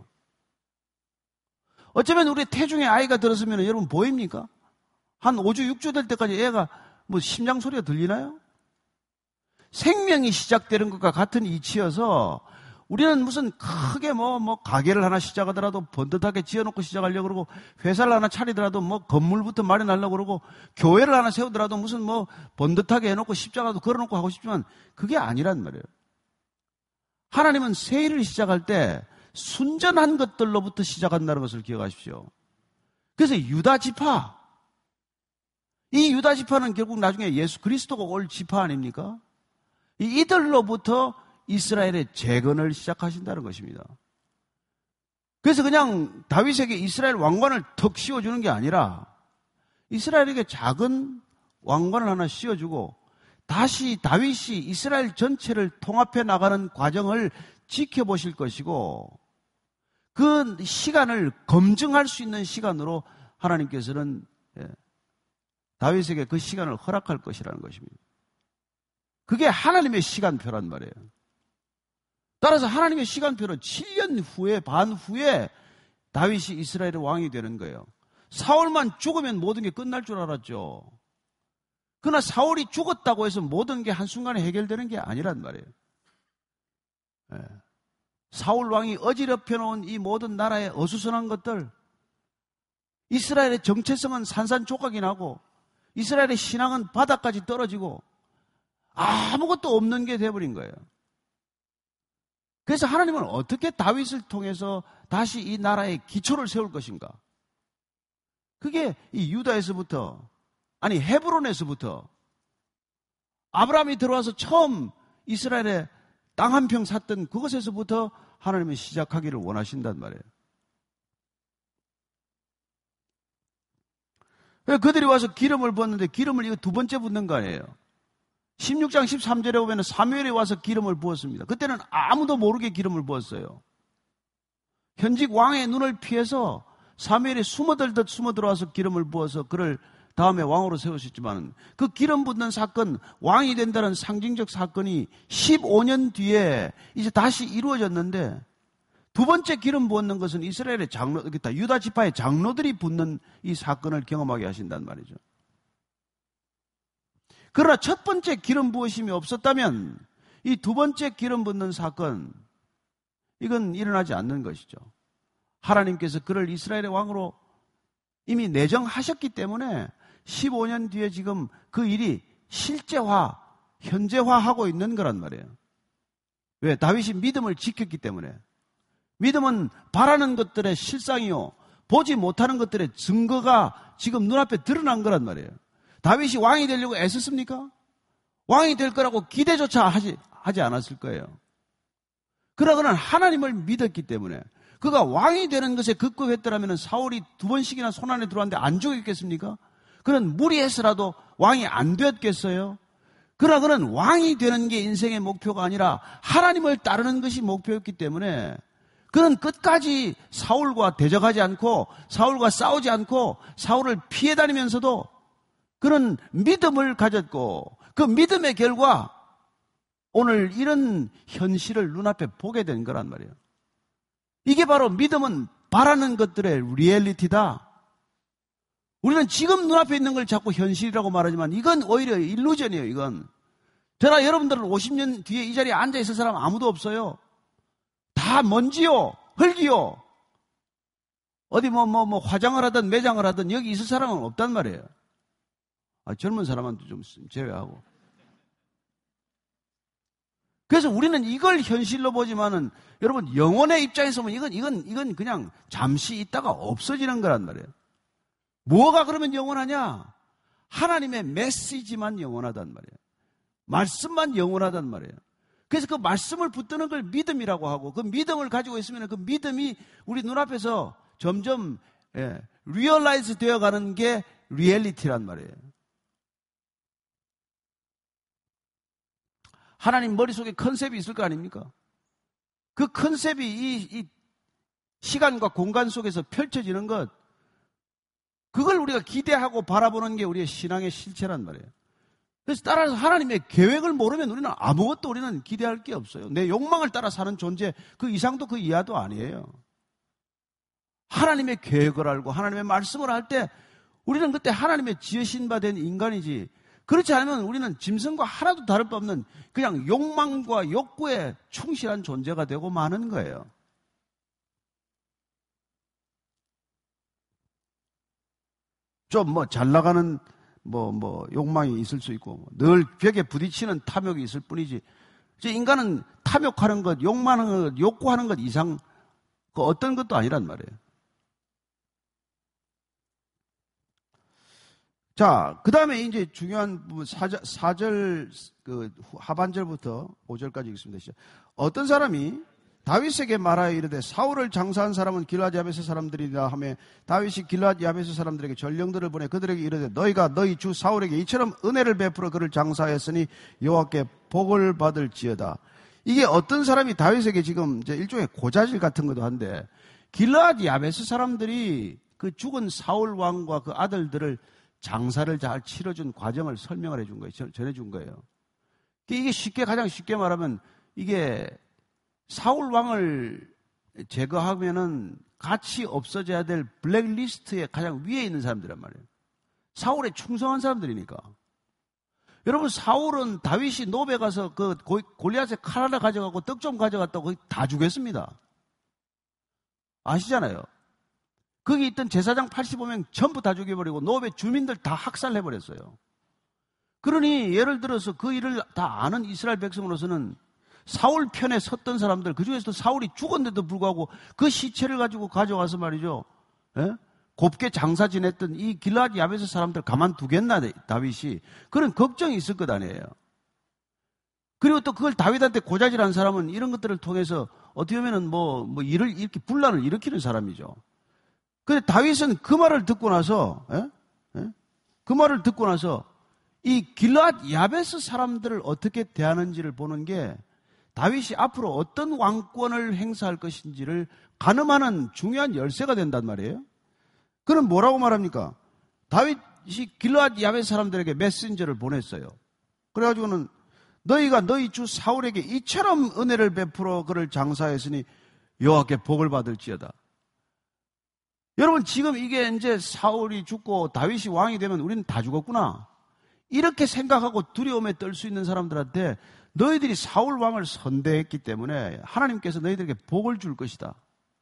어쩌면 우리 태중에 아이가 들었으면 여러분 보입니까? 한 오 주, 육 주 될 때까지 애가 뭐 심장 소리가 들리나요? 생명이 시작되는 것과 같은 이치여서 우리는 무슨 크게 뭐, 뭐, 가게를 하나 시작하더라도 번듯하게 지어놓고 시작하려고 그러고, 회사를 하나 차리더라도 뭐, 건물부터 마련하려고 그러고, 교회를 하나 세우더라도 무슨 뭐, 번듯하게 해놓고 십자가도 걸어놓고 하고 싶지만, 그게 아니란 말이에요. 하나님은 새 일을 시작할 때, 순전한 것들로부터 시작한다는 것을 기억하십시오. 그래서 유다 지파, 이 유다 지파는 결국 나중에 예수 그리스도가 올 지파 아닙니까? 이들로부터 이스라엘의 재건을 시작하신다는 것입니다. 그래서 그냥 다윗에게 이스라엘 왕관을 턱 씌워주는 게 아니라 이스라엘에게 작은 왕관을 하나 씌워주고 다시 다윗이 이스라엘 전체를 통합해 나가는 과정을 지켜보실 것이고 그 시간을 검증할 수 있는 시간으로 하나님께서는 다윗에게 그 시간을 허락할 것이라는 것입니다. 그게 하나님의 시간표란 말이에요. 따라서 하나님의 시간표는 칠 년 후에, 반 후에 다윗이 이스라엘의 왕이 되는 거예요. 사울만 죽으면 모든 게 끝날 줄 알았죠. 그러나 사울이 죽었다고 해서 모든 게 한순간에 해결되는 게 아니란 말이에요. 네. 사울 왕이 어지럽혀 놓은 이 모든 나라의 어수선한 것들, 이스라엘의 정체성은 산산조각이 나고 이스라엘의 신앙은 바닥까지 떨어지고 아무것도 없는 게 돼버린 거예요. 그래서 하나님은 어떻게 다윗을 통해서 다시 이 나라의 기초를 세울 것인가? 그게 이 유다에서부터, 아니 헤브론에서부터 아브라함이 들어와서 처음 이스라엘에 땅 한 평 샀던 그것에서부터 하나님은 시작하기를 원하신단 말이에요. 그들이 와서 기름을 부었는데 기름을 이거 두 번째 붓는 거 아니에요. 십육 장 십삼 절에 보면 사무엘이 와서 기름을 부었습니다. 그때는 아무도 모르게 기름을 부었어요. 현직 왕의 눈을 피해서 사무엘이 숨어들듯 숨어 들어와서 기름을 부어서 그를 다음에 왕으로 세우셨지만 그 기름 붓는 사건, 왕이 된다는 상징적 사건이 십오 년 뒤에 이제 다시 이루어졌는데 두 번째 기름 부었는 것은 이스라엘의 장로, 유다 지파의 장로들이 붓는 이 사건을 경험하게 하신단 말이죠. 그러나 첫 번째 기름 부으심이 없었다면 이 두 번째 기름 붓는 사건, 이건 일어나지 않는 것이죠. 하나님께서 그를 이스라엘의 왕으로 이미 내정하셨기 때문에 십오 년 뒤에 지금 그 일이 실제화, 현재화하고 있는 거란 말이에요. 왜? 다윗이 믿음을 지켰기 때문에. 믿음은 바라는 것들의 실상이요, 보지 못하는 것들의 증거가 지금 눈앞에 드러난 거란 말이에요. 다윗이 왕이 되려고 애썼습니까? 왕이 될 거라고 기대조차 하지, 하지 않았을 거예요. 그러나 그는 하나님을 믿었기 때문에 그가 왕이 되는 것에 급급했더라면 사울이 두 번씩이나 손안에 들어왔는데 안 죽였겠습니까? 그는 무리해서라도 왕이 안 되었겠어요? 그러나 그는 왕이 되는 게 인생의 목표가 아니라 하나님을 따르는 것이 목표였기 때문에 그는 끝까지 사울과 대적하지 않고 사울과 싸우지 않고 사울을 피해 다니면서도 그는 믿음을 가졌고 그 믿음의 결과 오늘 이런 현실을 눈앞에 보게 된 거란 말이에요. 이게 바로 믿음은 바라는 것들의 리얼리티다. 우리는 지금 눈앞에 있는 걸 자꾸 현실이라고 말하지만 이건 오히려 일루전이에요. 이건. 저나 여러분들은 오십 년 뒤에 이 자리에 앉아있을 사람 아무도 없어요. 다 먼지요, 흙이요. 어디 뭐, 뭐, 뭐, 화장을 하든 매장을 하든 여기 있을 사람은 없단 말이에요. 아, 젊은 사람한테 좀 제외하고. 그래서 우리는 이걸 현실로 보지만은 여러분 영혼의 입장에서 보면 이건, 이건, 이건 그냥 잠시 있다가 없어지는 거란 말이에요. 뭐가 그러면 영원하냐? 하나님의 메시지만 영원하단 말이에요. 말씀만 영원하단 말이에요. 그래서 그 말씀을 붙드는 걸 믿음이라고 하고 그 믿음을 가지고 있으면 그 믿음이 우리 눈앞에서 점점 예, 리얼라이즈 되어가는 게 리얼리티란 말이에요. 하나님 머릿속에 컨셉이 있을 거 아닙니까? 그 컨셉이 이, 이 시간과 공간 속에서 펼쳐지는 것, 그걸 우리가 기대하고 바라보는 게 우리의 신앙의 실체란 말이에요. 그래서 따라서 하나님의 계획을 모르면 우리는 아무것도 우리는 기대할 게 없어요. 내 욕망을 따라 사는 존재, 그 이상도 그 이하도 아니에요. 하나님의 계획을 알고 하나님의 말씀을 할 때 우리는 그때 하나님의 지으신 바 된 인간이지, 그렇지 않으면 우리는 짐승과 하나도 다를 바 없는 그냥 욕망과 욕구에 충실한 존재가 되고 마는 거예요. 좀 뭐 잘 나가는 뭐, 뭐, 욕망이 있을 수 있고, 늘 벽에 부딪히는 탐욕이 있을 뿐이지, 인간은 탐욕하는 것, 욕망하는 것, 욕구하는 것 이상, 그 어떤 것도 아니란 말이에요. 자, 그 다음에 이제 중요한 부분, 사 절, 그 하반절부터 오 절까지 읽습니다. 어떤 사람이 다윗에게 말하여 이르되 사울을 장사한 사람은 길앗 야베스 사람들이라 하며 다윗이 길앗 야베스 사람들에게 전령들을 보내 그들에게 이르되 너희가 너희 주 사울에게 이처럼 은혜를 베풀어 그를 장사하였으니 여호와께 복을 받을지어다. 이게 어떤 사람이 다윗에게 지금 이제 일종의 고자질 같은 것도 한데, 길앗 야베스 사람들이 그 죽은 사울 왕과 그 아들들을 장사를 잘 치러준 과정을 설명을 해준 거예요. 전해준 거예요. 이게 쉽게, 가장 쉽게 말하면 이게 사울 왕을 제거하면은 같이 없어져야 될 블랙리스트의 가장 위에 있는 사람들이란 말이에요. 사울에 충성한 사람들이니까. 여러분, 사울은 다윗이 노베 가서 그 골리앗의 칼 하나 가져가고 떡 좀 가져갔다고 거의 다 죽였습니다. 아시잖아요. 거기 있던 제사장 팔십오 명 전부 다 죽여버리고 노베 주민들 다 학살해버렸어요. 그러니 예를 들어서 그 일을 다 아는 이스라엘 백성으로서는 사울 편에 섰던 사람들, 그 중에서도 사울이 죽었는데도 불구하고 그 시체를 가지고 가져와서 말이죠, 예? 곱게 장사 지냈던 이 길앗 야베스 사람들 가만두겠나 다윗이, 그런 걱정이 있을 것 아니에요. 그리고 또 그걸 다윗한테 고자질한 사람은 이런 것들을 통해서 어떻게 보면은 뭐, 뭐 일을 이렇게 분란을 일으키는 사람이죠. 근데 다윗은 그 말을 듣고 나서, 예? 예? 그 말을 듣고 나서 이 길앗 야베스 사람들을 어떻게 대하는지를 보는 게 다윗이 앞으로 어떤 왕권을 행사할 것인지를 가늠하는 중요한 열쇠가 된단 말이에요. 그럼 뭐라고 말합니까? 다윗이 길앗 야베스 사람들에게 메신저를 보냈어요. 그래가지고는 너희가 너희 주 사울에게 이처럼 은혜를 베풀어 그를 장사했으니 여호와께 복을 받을지어다. 여러분, 지금 이게 이제 사울이 죽고 다윗이 왕이 되면 우리는 다 죽었구나, 이렇게 생각하고 두려움에 떨 수 있는 사람들한테 너희들이 사울 왕을 선대했기 때문에 하나님께서 너희들에게 복을 줄 것이다.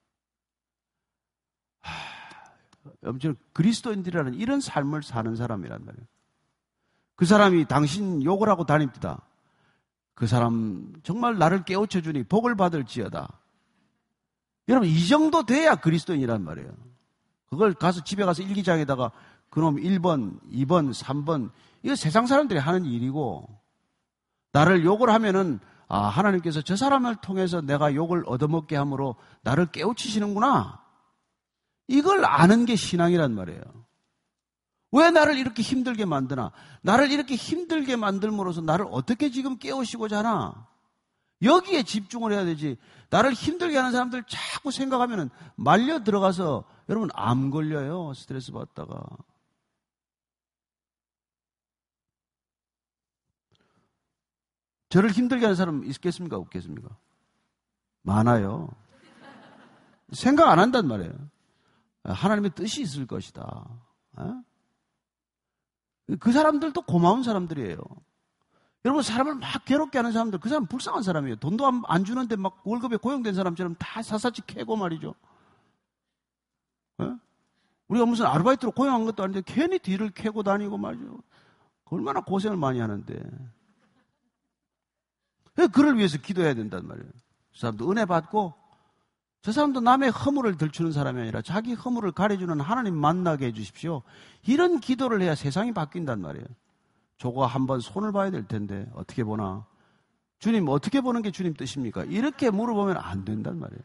여러분, 그리스도인들이라는 이런 삶을 사는 사람이란 말이에요. 그 사람이 당신 욕을 하고 다닙니다. 그 사람 정말 나를 깨우쳐 주니 복을 받을지어다. 여러분, 이 정도 돼야 그리스도인이란 말이에요. 그걸 가서 집에 가서 일기장에다가 그놈 일 번, 이 번, 삼 번, 이거 세상 사람들이 하는 일이고, 나를 욕을 하면은 아, 하나님께서 저 사람을 통해서 내가 욕을 얻어먹게 함으로 나를 깨우치시는구나, 이걸 아는 게 신앙이란 말이에요. 왜 나를 이렇게 힘들게 만드나? 나를 이렇게 힘들게 만들므로써 나를 어떻게 지금 깨우시고자 하나? 여기에 집중을 해야 되지. 나를 힘들게 하는 사람들 자꾸 생각하면은 말려 들어가서 여러분 암 걸려요. 스트레스 받다가. 저를 힘들게 하는 사람 있겠습니까? 없겠습니까? 많아요. 생각 안 한단 말이에요. 하나님의 뜻이 있을 것이다. 어? 그 사람들도 고마운 사람들이에요. 여러분, 사람을 막 괴롭게 하는 사람들, 그 사람 불쌍한 사람이에요. 돈도 안 주는데 막 월급에 고용된 사람처럼 다 사사치 캐고 말이죠. 어? 우리가 무슨 아르바이트로 고용한 것도 아닌데 괜히 뒤를 캐고 다니고 말이죠. 얼마나 고생을 많이 하는데. 그를 위해서 기도해야 된단 말이에요. 그 사람도 은혜 받고, 저 사람도 남의 허물을 들추는 사람이 아니라 자기 허물을 가려주는 하나님 만나게 해주십시오. 이런 기도를 해야 세상이 바뀐단 말이에요. 저거 한번 손을 봐야 될 텐데 어떻게 보나? 주님 어떻게 보는 게 주님 뜻입니까? 이렇게 물어보면 안 된단 말이에요.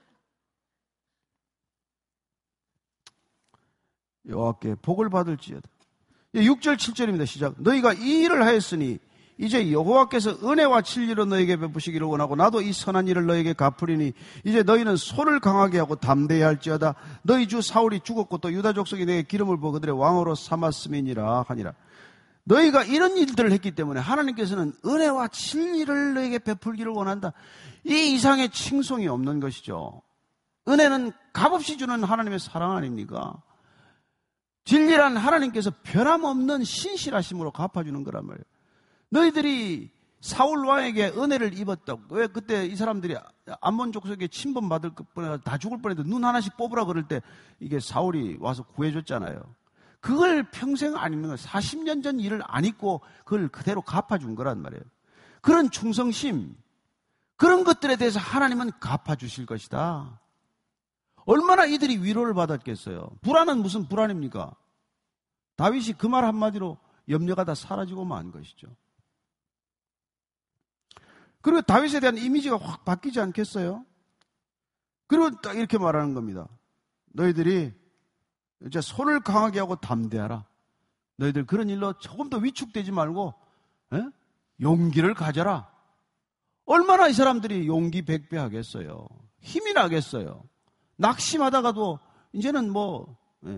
여호와께 복을 받을지어다. 육 절 칠 절입니다. 시작. 너희가 이 일을 하였으니 이제 여호와께서 은혜와 진리로 너에게 베푸시기를 원하고 나도 이 선한 일을 너에게 갚으리니 이제 너희는 손을 강하게 하고 담대히 할지어다. 너희 주 사울이 죽었고 또 유다 족속이 내게 기름을 부어 그들의 왕으로 삼았음이니라 하니라. 너희가 이런 일들을 했기 때문에 하나님께서는 은혜와 진리를 너에게 베풀기를 원한다. 이 이상의 칭송이 없는 것이죠. 은혜는 값없이 주는 하나님의 사랑 아닙니까? 진리란 하나님께서 변함없는 신실하심으로 갚아주는 거란 말이에요. 너희들이 사울 왕에게 은혜를 입었다고. 왜 그때 이 사람들이 암몬 족속에 침범받을 뻔해서 다 죽을 뻔해도 눈 하나씩 뽑으라 그럴 때 이게 사울이 와서 구해줬잖아요. 그걸 평생 안 입는 거예요. 사십 년 전 일을 안 잊고 그걸 그대로 갚아준 거란 말이에요. 그런 충성심, 그런 것들에 대해서 하나님은 갚아주실 것이다. 얼마나 이들이 위로를 받았겠어요. 불안은 무슨 불안입니까? 다윗이 그 말 한마디로 염려가 다 사라지고 만 것이죠. 그리고 다윗에 대한 이미지가 확 바뀌지 않겠어요? 그리고 딱 이렇게 말하는 겁니다. 너희들이 이제 손을 강하게 하고 담대하라. 너희들 그런 일로 조금 더 위축되지 말고 에? 용기를 가져라. 얼마나 이 사람들이 용기 백배하겠어요. 힘이 나겠어요. 낙심하다가도 이제는 뭐 예.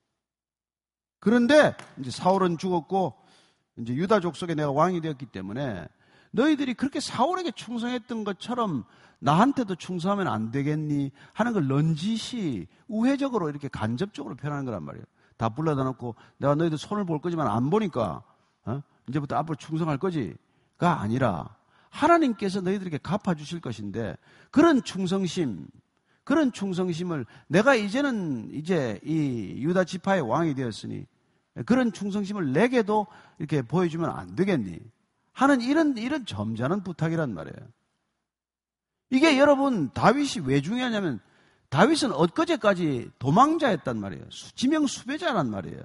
그런데 이제 사울은 죽었고 이제 유다족 속에 내가 왕이 되었기 때문에 너희들이 그렇게 사울에게 충성했던 것처럼 나한테도 충성하면 안 되겠니 하는 걸 넌지시 우회적으로 이렇게 간접적으로 표현하는 거란 말이에요. 다 불러다 놓고 내가 너희들 손을 볼 거지만 안 보니까 어? 이제부터 앞으로 충성할 거지가 아니라 하나님께서 너희들에게 갚아주실 것인데 그런 충성심 그런 충성심을 내가 이제는 이제 이 유다 지파의 왕이 되었으니 그런 충성심을 내게도 이렇게 보여주면 안 되겠니? 하는 이런, 이런 점잖은 부탁이란 말이에요. 이게 여러분, 다윗이 왜 중요하냐면 다윗은 엊그제까지 도망자였단 말이에요. 지명 수배자란 말이에요.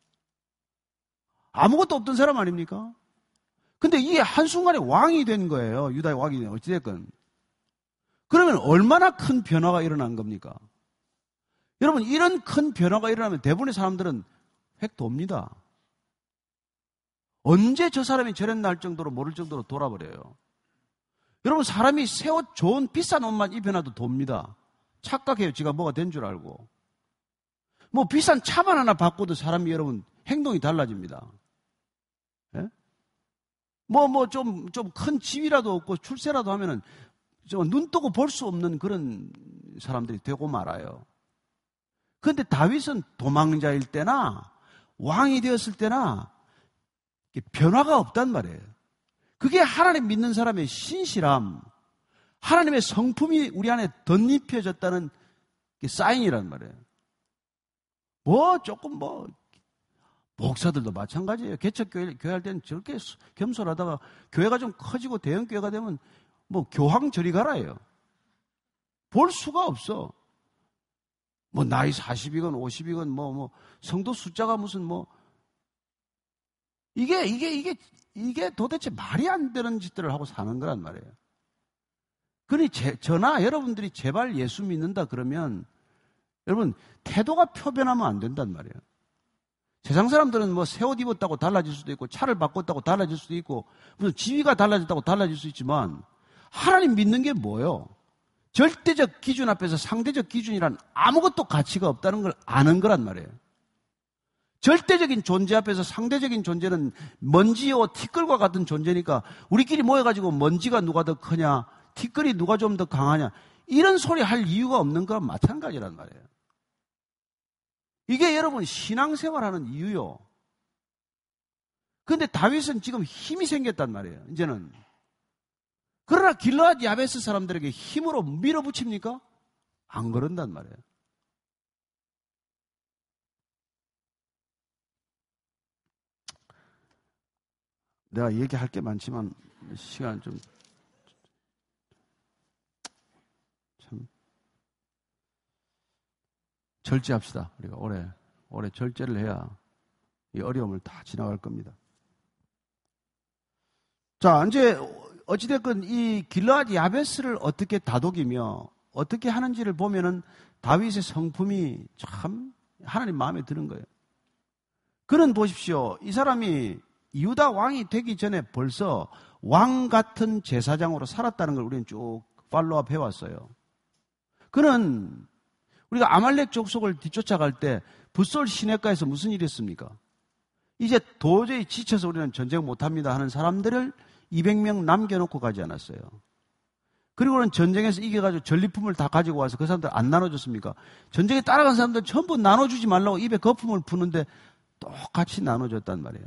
아무것도 없던 사람 아닙니까? 근데 이게 한순간에 왕이 된 거예요. 유다의 왕이 된 어찌됐건. 그러면 얼마나 큰 변화가 일어난 겁니까? 여러분, 이런 큰 변화가 일어나면 대부분의 사람들은 획 돕니다. 언제 저 사람이 저랬나 할 정도로 모를 정도로 돌아버려요. 여러분, 사람이 새 옷 좋은 비싼 옷만 입혀놔도 돕니다. 착각해요. 지가 뭐가 된 줄 알고. 뭐 비싼 차만 하나 바꿔도 사람이 여러분 행동이 달라집니다. 예? 뭐, 뭐 좀, 좀 큰 집이라도 없고 출세라도 하면은 눈 뜨고 볼 수 없는 그런 사람들이 되고 말아요. 그런데 다윗은 도망자일 때나 왕이 되었을 때나 변화가 없단 말이에요. 그게 하나님 믿는 사람의 신실함, 하나님의 성품이 우리 안에 덧입혀졌다는 사인이란 말이에요. 뭐 조금 뭐 목사들도 마찬가지예요. 개척교회 교회 할 때는 저렇게 겸손하다가 교회가 좀 커지고 대형교회가 되면 뭐 교황 저리 가라예요. 볼 수가 없어. 뭐 나이 사십이건 오십이건 뭐 뭐 성도 숫자가 무슨 뭐 이게 이게 이게 이게 도대체 말이 안 되는 짓들을 하고 사는 거란 말이에요. 그러니 제, 저나 여러분들이 제발 예수 믿는다 그러면 여러분 태도가 표변하면 안 된단 말이에요. 세상 사람들은 뭐 새 옷 입었다고 달라질 수도 있고 차를 바꿨다고 달라질 수도 있고 무슨 지위가 달라졌다고 달라질 수 있지만 하나님 믿는 게 뭐예요? 절대적 기준 앞에서 상대적 기준이란 아무것도 가치가 없다는 걸 아는 거란 말이에요. 절대적인 존재 앞에서 상대적인 존재는 먼지와 티끌과 같은 존재니까 우리끼리 모여가지고 먼지가 누가 더 크냐, 티끌이 누가 좀 더 강하냐 이런 소리 할 이유가 없는 거랑 마찬가지란 말이에요. 이게 여러분 신앙생활하는 이유요. 그런데 다윗은 지금 힘이 생겼단 말이에요. 이제는. 그러나 길르앗 야베스 사람들에게 힘으로 밀어붙입니까? 안 그런단 말이에요. 내가 얘기할 게 많지만 시간 좀 참 절제합시다. 우리가 올해 올해 절제를 해야 이 어려움을 다 지나갈 겁니다. 자, 이제 어찌됐건 이 길르앗 야베스를 어떻게 다독이며 어떻게 하는지를 보면은 다윗의 성품이 참 하나님 마음에 드는 거예요. 그는 보십시오. 이 사람이 유다 왕이 되기 전에 벌써 왕 같은 제사장으로 살았다는 걸 우리는 쭉 팔로우업 해왔어요. 그는 우리가 아말렉 족속을 뒤쫓아갈 때 붓솔 시내가에서 무슨 일이 있습니까? 이제 도저히 지쳐서 우리는 전쟁 못합니다 하는 사람들을 이백 명 남겨놓고 가지 않았어요. 그리고는 전쟁에서 이겨가지고 전리품을 다 가지고 와서 그 사람들 안 나눠줬습니까? 전쟁에 따라간 사람들 전부 나눠주지 말라고 입에 거품을 부는데 똑같이 나눠줬단 말이에요.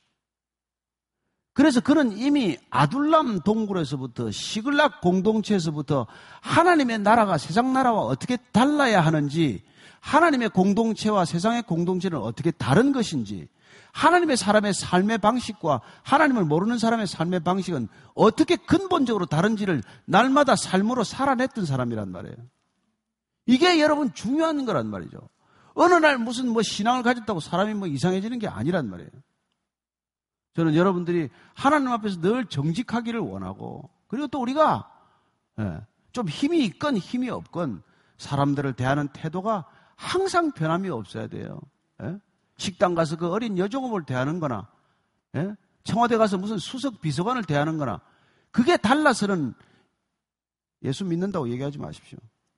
그래서 그는 이미 아둘람 동굴에서부터 시글락 공동체에서부터 하나님의 나라가 세상 나라와 어떻게 달라야 하는지, 하나님의 공동체와 세상의 공동체는 어떻게 다른 것인지, 하나님의 사람의 삶의 방식과 하나님을 모르는 사람의 삶의 방식은 어떻게 근본적으로 다른지를 날마다 삶으로 살아냈던 사람이란 말이에요. 이게 여러분 중요한 거란 말이죠. 어느 날 무슨 뭐 신앙을 가졌다고 사람이 뭐 이상해지는 게 아니란 말이에요. 저는 여러분들이 하나님 앞에서 늘 정직하기를 원하고, 그리고 또 우리가 좀 힘이 있건 힘이 없건 사람들을 대하는 태도가 항상 변함이 없어야 돼요. 식당 가서 그 어린 여종업을 대하는 거나, 예? 청와대 가서 무슨 수석 비서관을 대하는 거나, 그게 달라서는 예수 믿는다고 얘기하지 마십시오.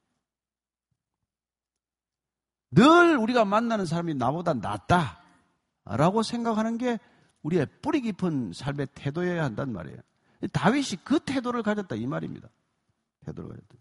늘 우리가 만나는 사람이 나보다 낫다라고 생각하는 게 우리의 뿌리 깊은 삶의 태도여야 한단 말이에요. 다윗이 그 태도를 가졌다 이 말입니다. 태도를 가졌다.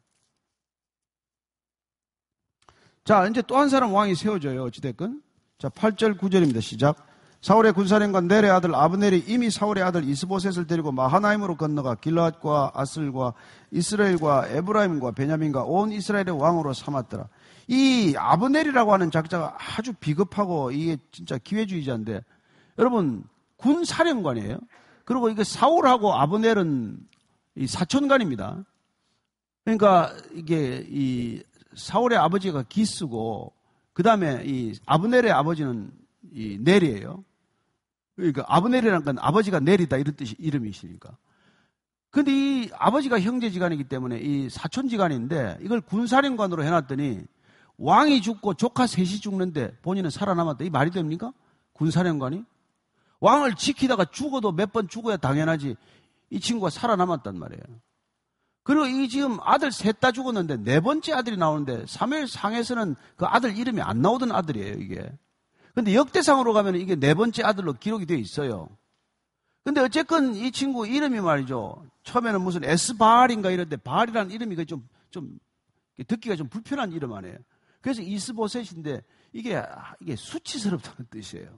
자, 이제 또 한 사람 왕이 세워져요. 어찌됐건. 자, 팔 절 구 절입니다. 시작. 사울의 군사령관 넬의 아들 아브넬이 이미 사울의 아들 이스보셋을 데리고 마하나임으로 건너가 길르앗과 아슬과 이스라엘과 에브라임과 베냐민과 온 이스라엘의 왕으로 삼았더라. 이 아브넬이라고 하는 작자가 아주 비겁하고 이게 진짜 기회주의자인데, 여러분 군사령관이에요. 그리고 이게 사울하고 아브넬은 이 사촌간입니다. 그러니까 이게 이 사울의 아버지가 기스고, 그 다음에 이 아브넬의 아버지는 이 넬이에요. 그러니까 아브넬이라는 건 아버지가 넬이다 이런 뜻이 이름이시니까. 근데 이 아버지가 형제지간이기 때문에 이 사촌지간인데 이걸 군사령관으로 해놨더니 왕이 죽고 조카 셋이 죽는데 본인은 살아남았다. 이 말이 됩니까? 군사령관이? 왕을 지키다가 죽어도 몇 번 죽어야 당연하지. 이 친구가 살아남았단 말이에요. 그리고 이 지금 아들 셋 다 죽었는데 네 번째 아들이 나오는데 사무엘상에서는 그 아들 이름이 안 나오던 아들이에요, 이게. 근데 역대상으로 가면 이게 네 번째 아들로 기록이 되어 있어요. 근데 어쨌건 이 친구 이름이 말이죠. 처음에는 무슨 에스바알인가 이런데 바알이라는 이름이 좀, 좀 듣기가 좀 불편한 이름 아니에요. 그래서 이스보셋인데 이게, 이게 수치스럽다는 뜻이에요.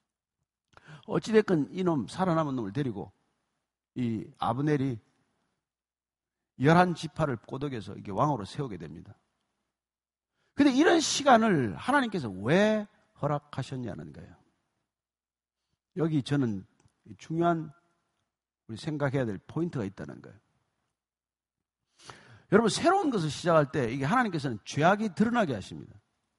어찌됐건 이놈 살아남은 놈을 데리고 이 아브넬이 열한 지파를 꼬덕여서 이게 왕으로 세우게 됩니다. 근데 이런 시간을 하나님께서 왜 허락하셨냐는 거예요. 여기 저는 중요한 우리 생각해야 될 포인트가 있다는 거예요. 여러분, 새로운 것을 시작할 때 이게 하나님께서는 죄악이 드러나게 하십니다.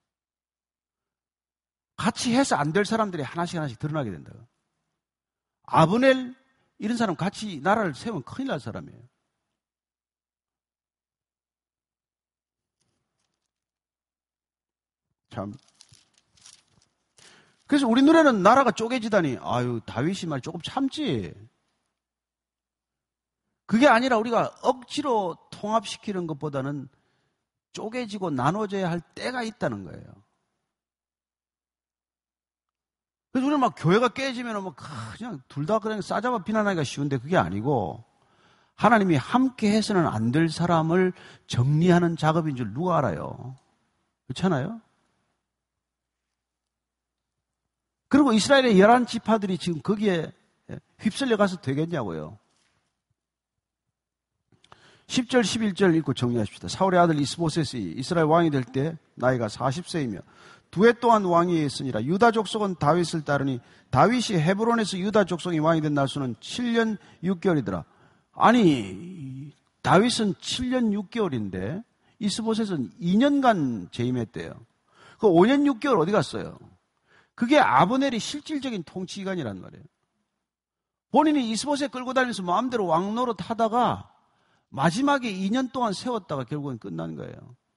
같이 해서 안 될 사람들이 하나씩 하나씩 드러나게 된다고. 아브넬 이런 사람 같이 나라를 세우면 큰일 날 사람이에요. 참. 그래서 우리 눈에는 나라가 쪼개지다니, 아유, 다윗이 말 조금 참지. 그게 아니라 우리가 억지로 통합시키는 것보다는 쪼개지고 나눠져야 할 때가 있다는 거예요. 그래서 우리는 막 교회가 깨지면 막 그냥 둘 다 그냥 싸잡아 비난하기가 쉬운데 그게 아니고 하나님이 함께 해서는 안 될 사람을 정리하는 작업인 줄 누가 알아요? 그렇잖아요? 그리고 이스라엘의 열한 지파들이 지금 거기에 휩쓸려 가서 되겠냐고요. 십 절, 십일 절 읽고 정리하십시다. 사울의 아들 이스보셋이 이스라엘 왕이 될 때 나이가 사십 세이며 두 해 동안 왕위에 있으니라. 유다 족속은 다윗을 따르니 다윗이 헤브론에서 유다 족속이 왕이 된 날수는 칠 년 육 개월이더라. 아니, 다윗은 칠 년 육 개월인데 이스보셋은 이 년간 재임했대요. 그 오 년 육 개월 어디 갔어요? 그게 아브넬이 실질적인 통치 기간이란 말이에요. 본인이 이스보셋 끌고 다니면서 마음대로 왕노릇 하다가 마지막에 이 년 동안 세웠다가 결국은 끝난 거예요.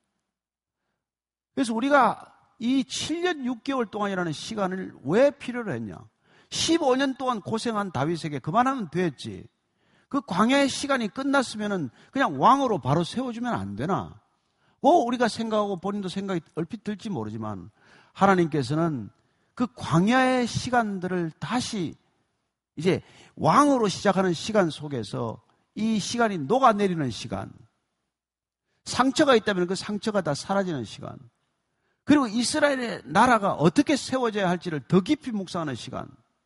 그래서 우리가 이 칠 년 육 개월 동안이라는 시간을 왜 필요로 했냐? 십오 년 동안 고생한 다윗에게 그만하면 됐지. 그 광야의 시간이 끝났으면은 그냥 왕으로 바로 세워주면 안 되나? 뭐 우리가 생각하고 본인도 생각이 얼핏 들지 모르지만 하나님께서는 그 광야의 시간들을 다시 이제 왕으로 시작하는 시간 속에서 이 시간이 녹아내리는 시간, 상처가 있다면 그 상처가 다 사라지는 시간, 그리고 이스라엘의 나라가 어떻게 세워져야 할지를 더 깊이 묵상하는 시간,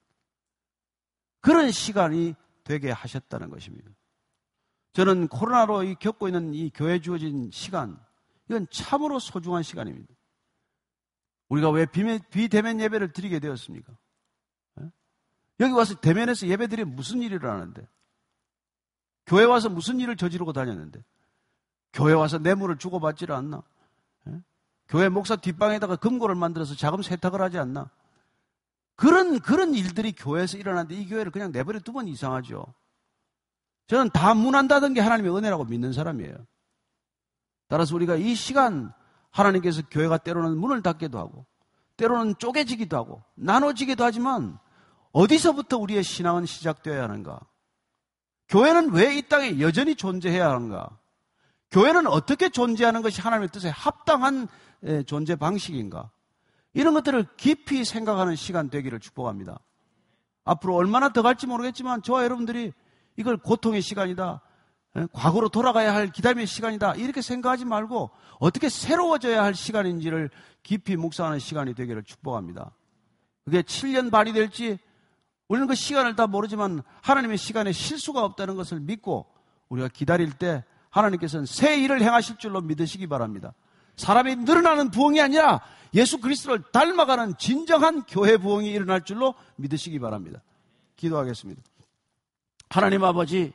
그런 시간이 되게 하셨다는 것입니다. 저는 코로나로 이 겪고 있는 이 교회에 주어진 시간, 이건 참으로 소중한 시간입니다. 우리가 왜 비대면 예배를 드리게 되었습니까? 여기 와서 대면에서 예배 드리면 무슨 일을 하는데? 교회 와서 무슨 일을 저지르고 다녔는데? 교회 와서 뇌물을 주고받지를 않나? 교회 목사 뒷방에다가 금고를 만들어서 자금 세탁을 하지 않나? 그런, 그런 일들이 교회에서 일어나는데 이 교회를 그냥 내버려 두면 이상하죠. 저는 다 문 닫은 게 하나님의 은혜라고 믿는 사람이에요. 따라서 우리가 이 시간 하나님께서 교회가 때로는 문을 닫기도 하고 때로는 쪼개지기도 하고 나눠지기도 하지만 어디서부터 우리의 신앙은 시작되어야 하는가? 교회는 왜 이 땅에 여전히 존재해야 하는가? 교회는 어떻게 존재하는 것이 하나님의 뜻에 합당한 존재 방식인가? 이런 것들을 깊이 생각하는 시간 되기를 축복합니다. 앞으로 얼마나 더 갈지 모르겠지만 저와 여러분들이 이걸 고통의 시간이다, 과거로 돌아가야 할 기다림의 시간이다 이렇게 생각하지 말고 어떻게 새로워져야 할 시간인지를 깊이 묵상하는 시간이 되기를 축복합니다. 그게 칠 년 반이 될지 우리는 그 시간을 다 모르지만 하나님의 시간에 실수가 없다는 것을 믿고 우리가 기다릴 때 하나님께서는 새 일을 행하실 줄로 믿으시기 바랍니다. 사람이 늘어나는 부흥이 아니라 예수 그리스도를 닮아가는 진정한 교회 부흥이 일어날 줄로 믿으시기 바랍니다. 기도하겠습니다. 하나님 아버지,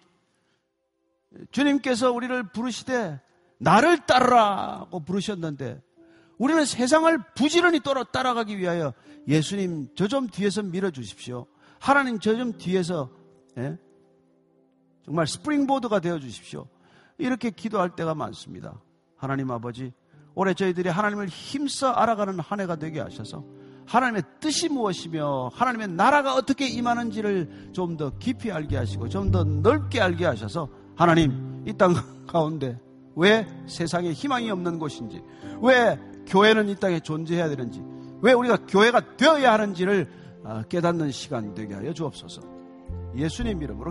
주님께서 우리를 부르시되 나를 따르라고 부르셨는데 우리는 세상을 부지런히 따라가기 위하여 예수님 저 좀 뒤에서 밀어주십시오. 하나님 저 좀 뒤에서 예? 정말 스프링보드가 되어주십시오. 이렇게 기도할 때가 많습니다. 하나님 아버지, 올해 저희들이 하나님을 힘써 알아가는 한 해가 되게 하셔서 하나님의 뜻이 무엇이며 하나님의 나라가 어떻게 임하는지를 좀 더 깊이 알게 하시고 좀 더 넓게 알게 하셔서 하나님, 이 땅 가운데 왜 세상에 희망이 없는 곳인지, 왜 교회는 이 땅에 존재해야 되는지, 왜 우리가 교회가 되어야 하는지를 깨닫는 시간 되게 하여 주옵소서. 예수님 이름으로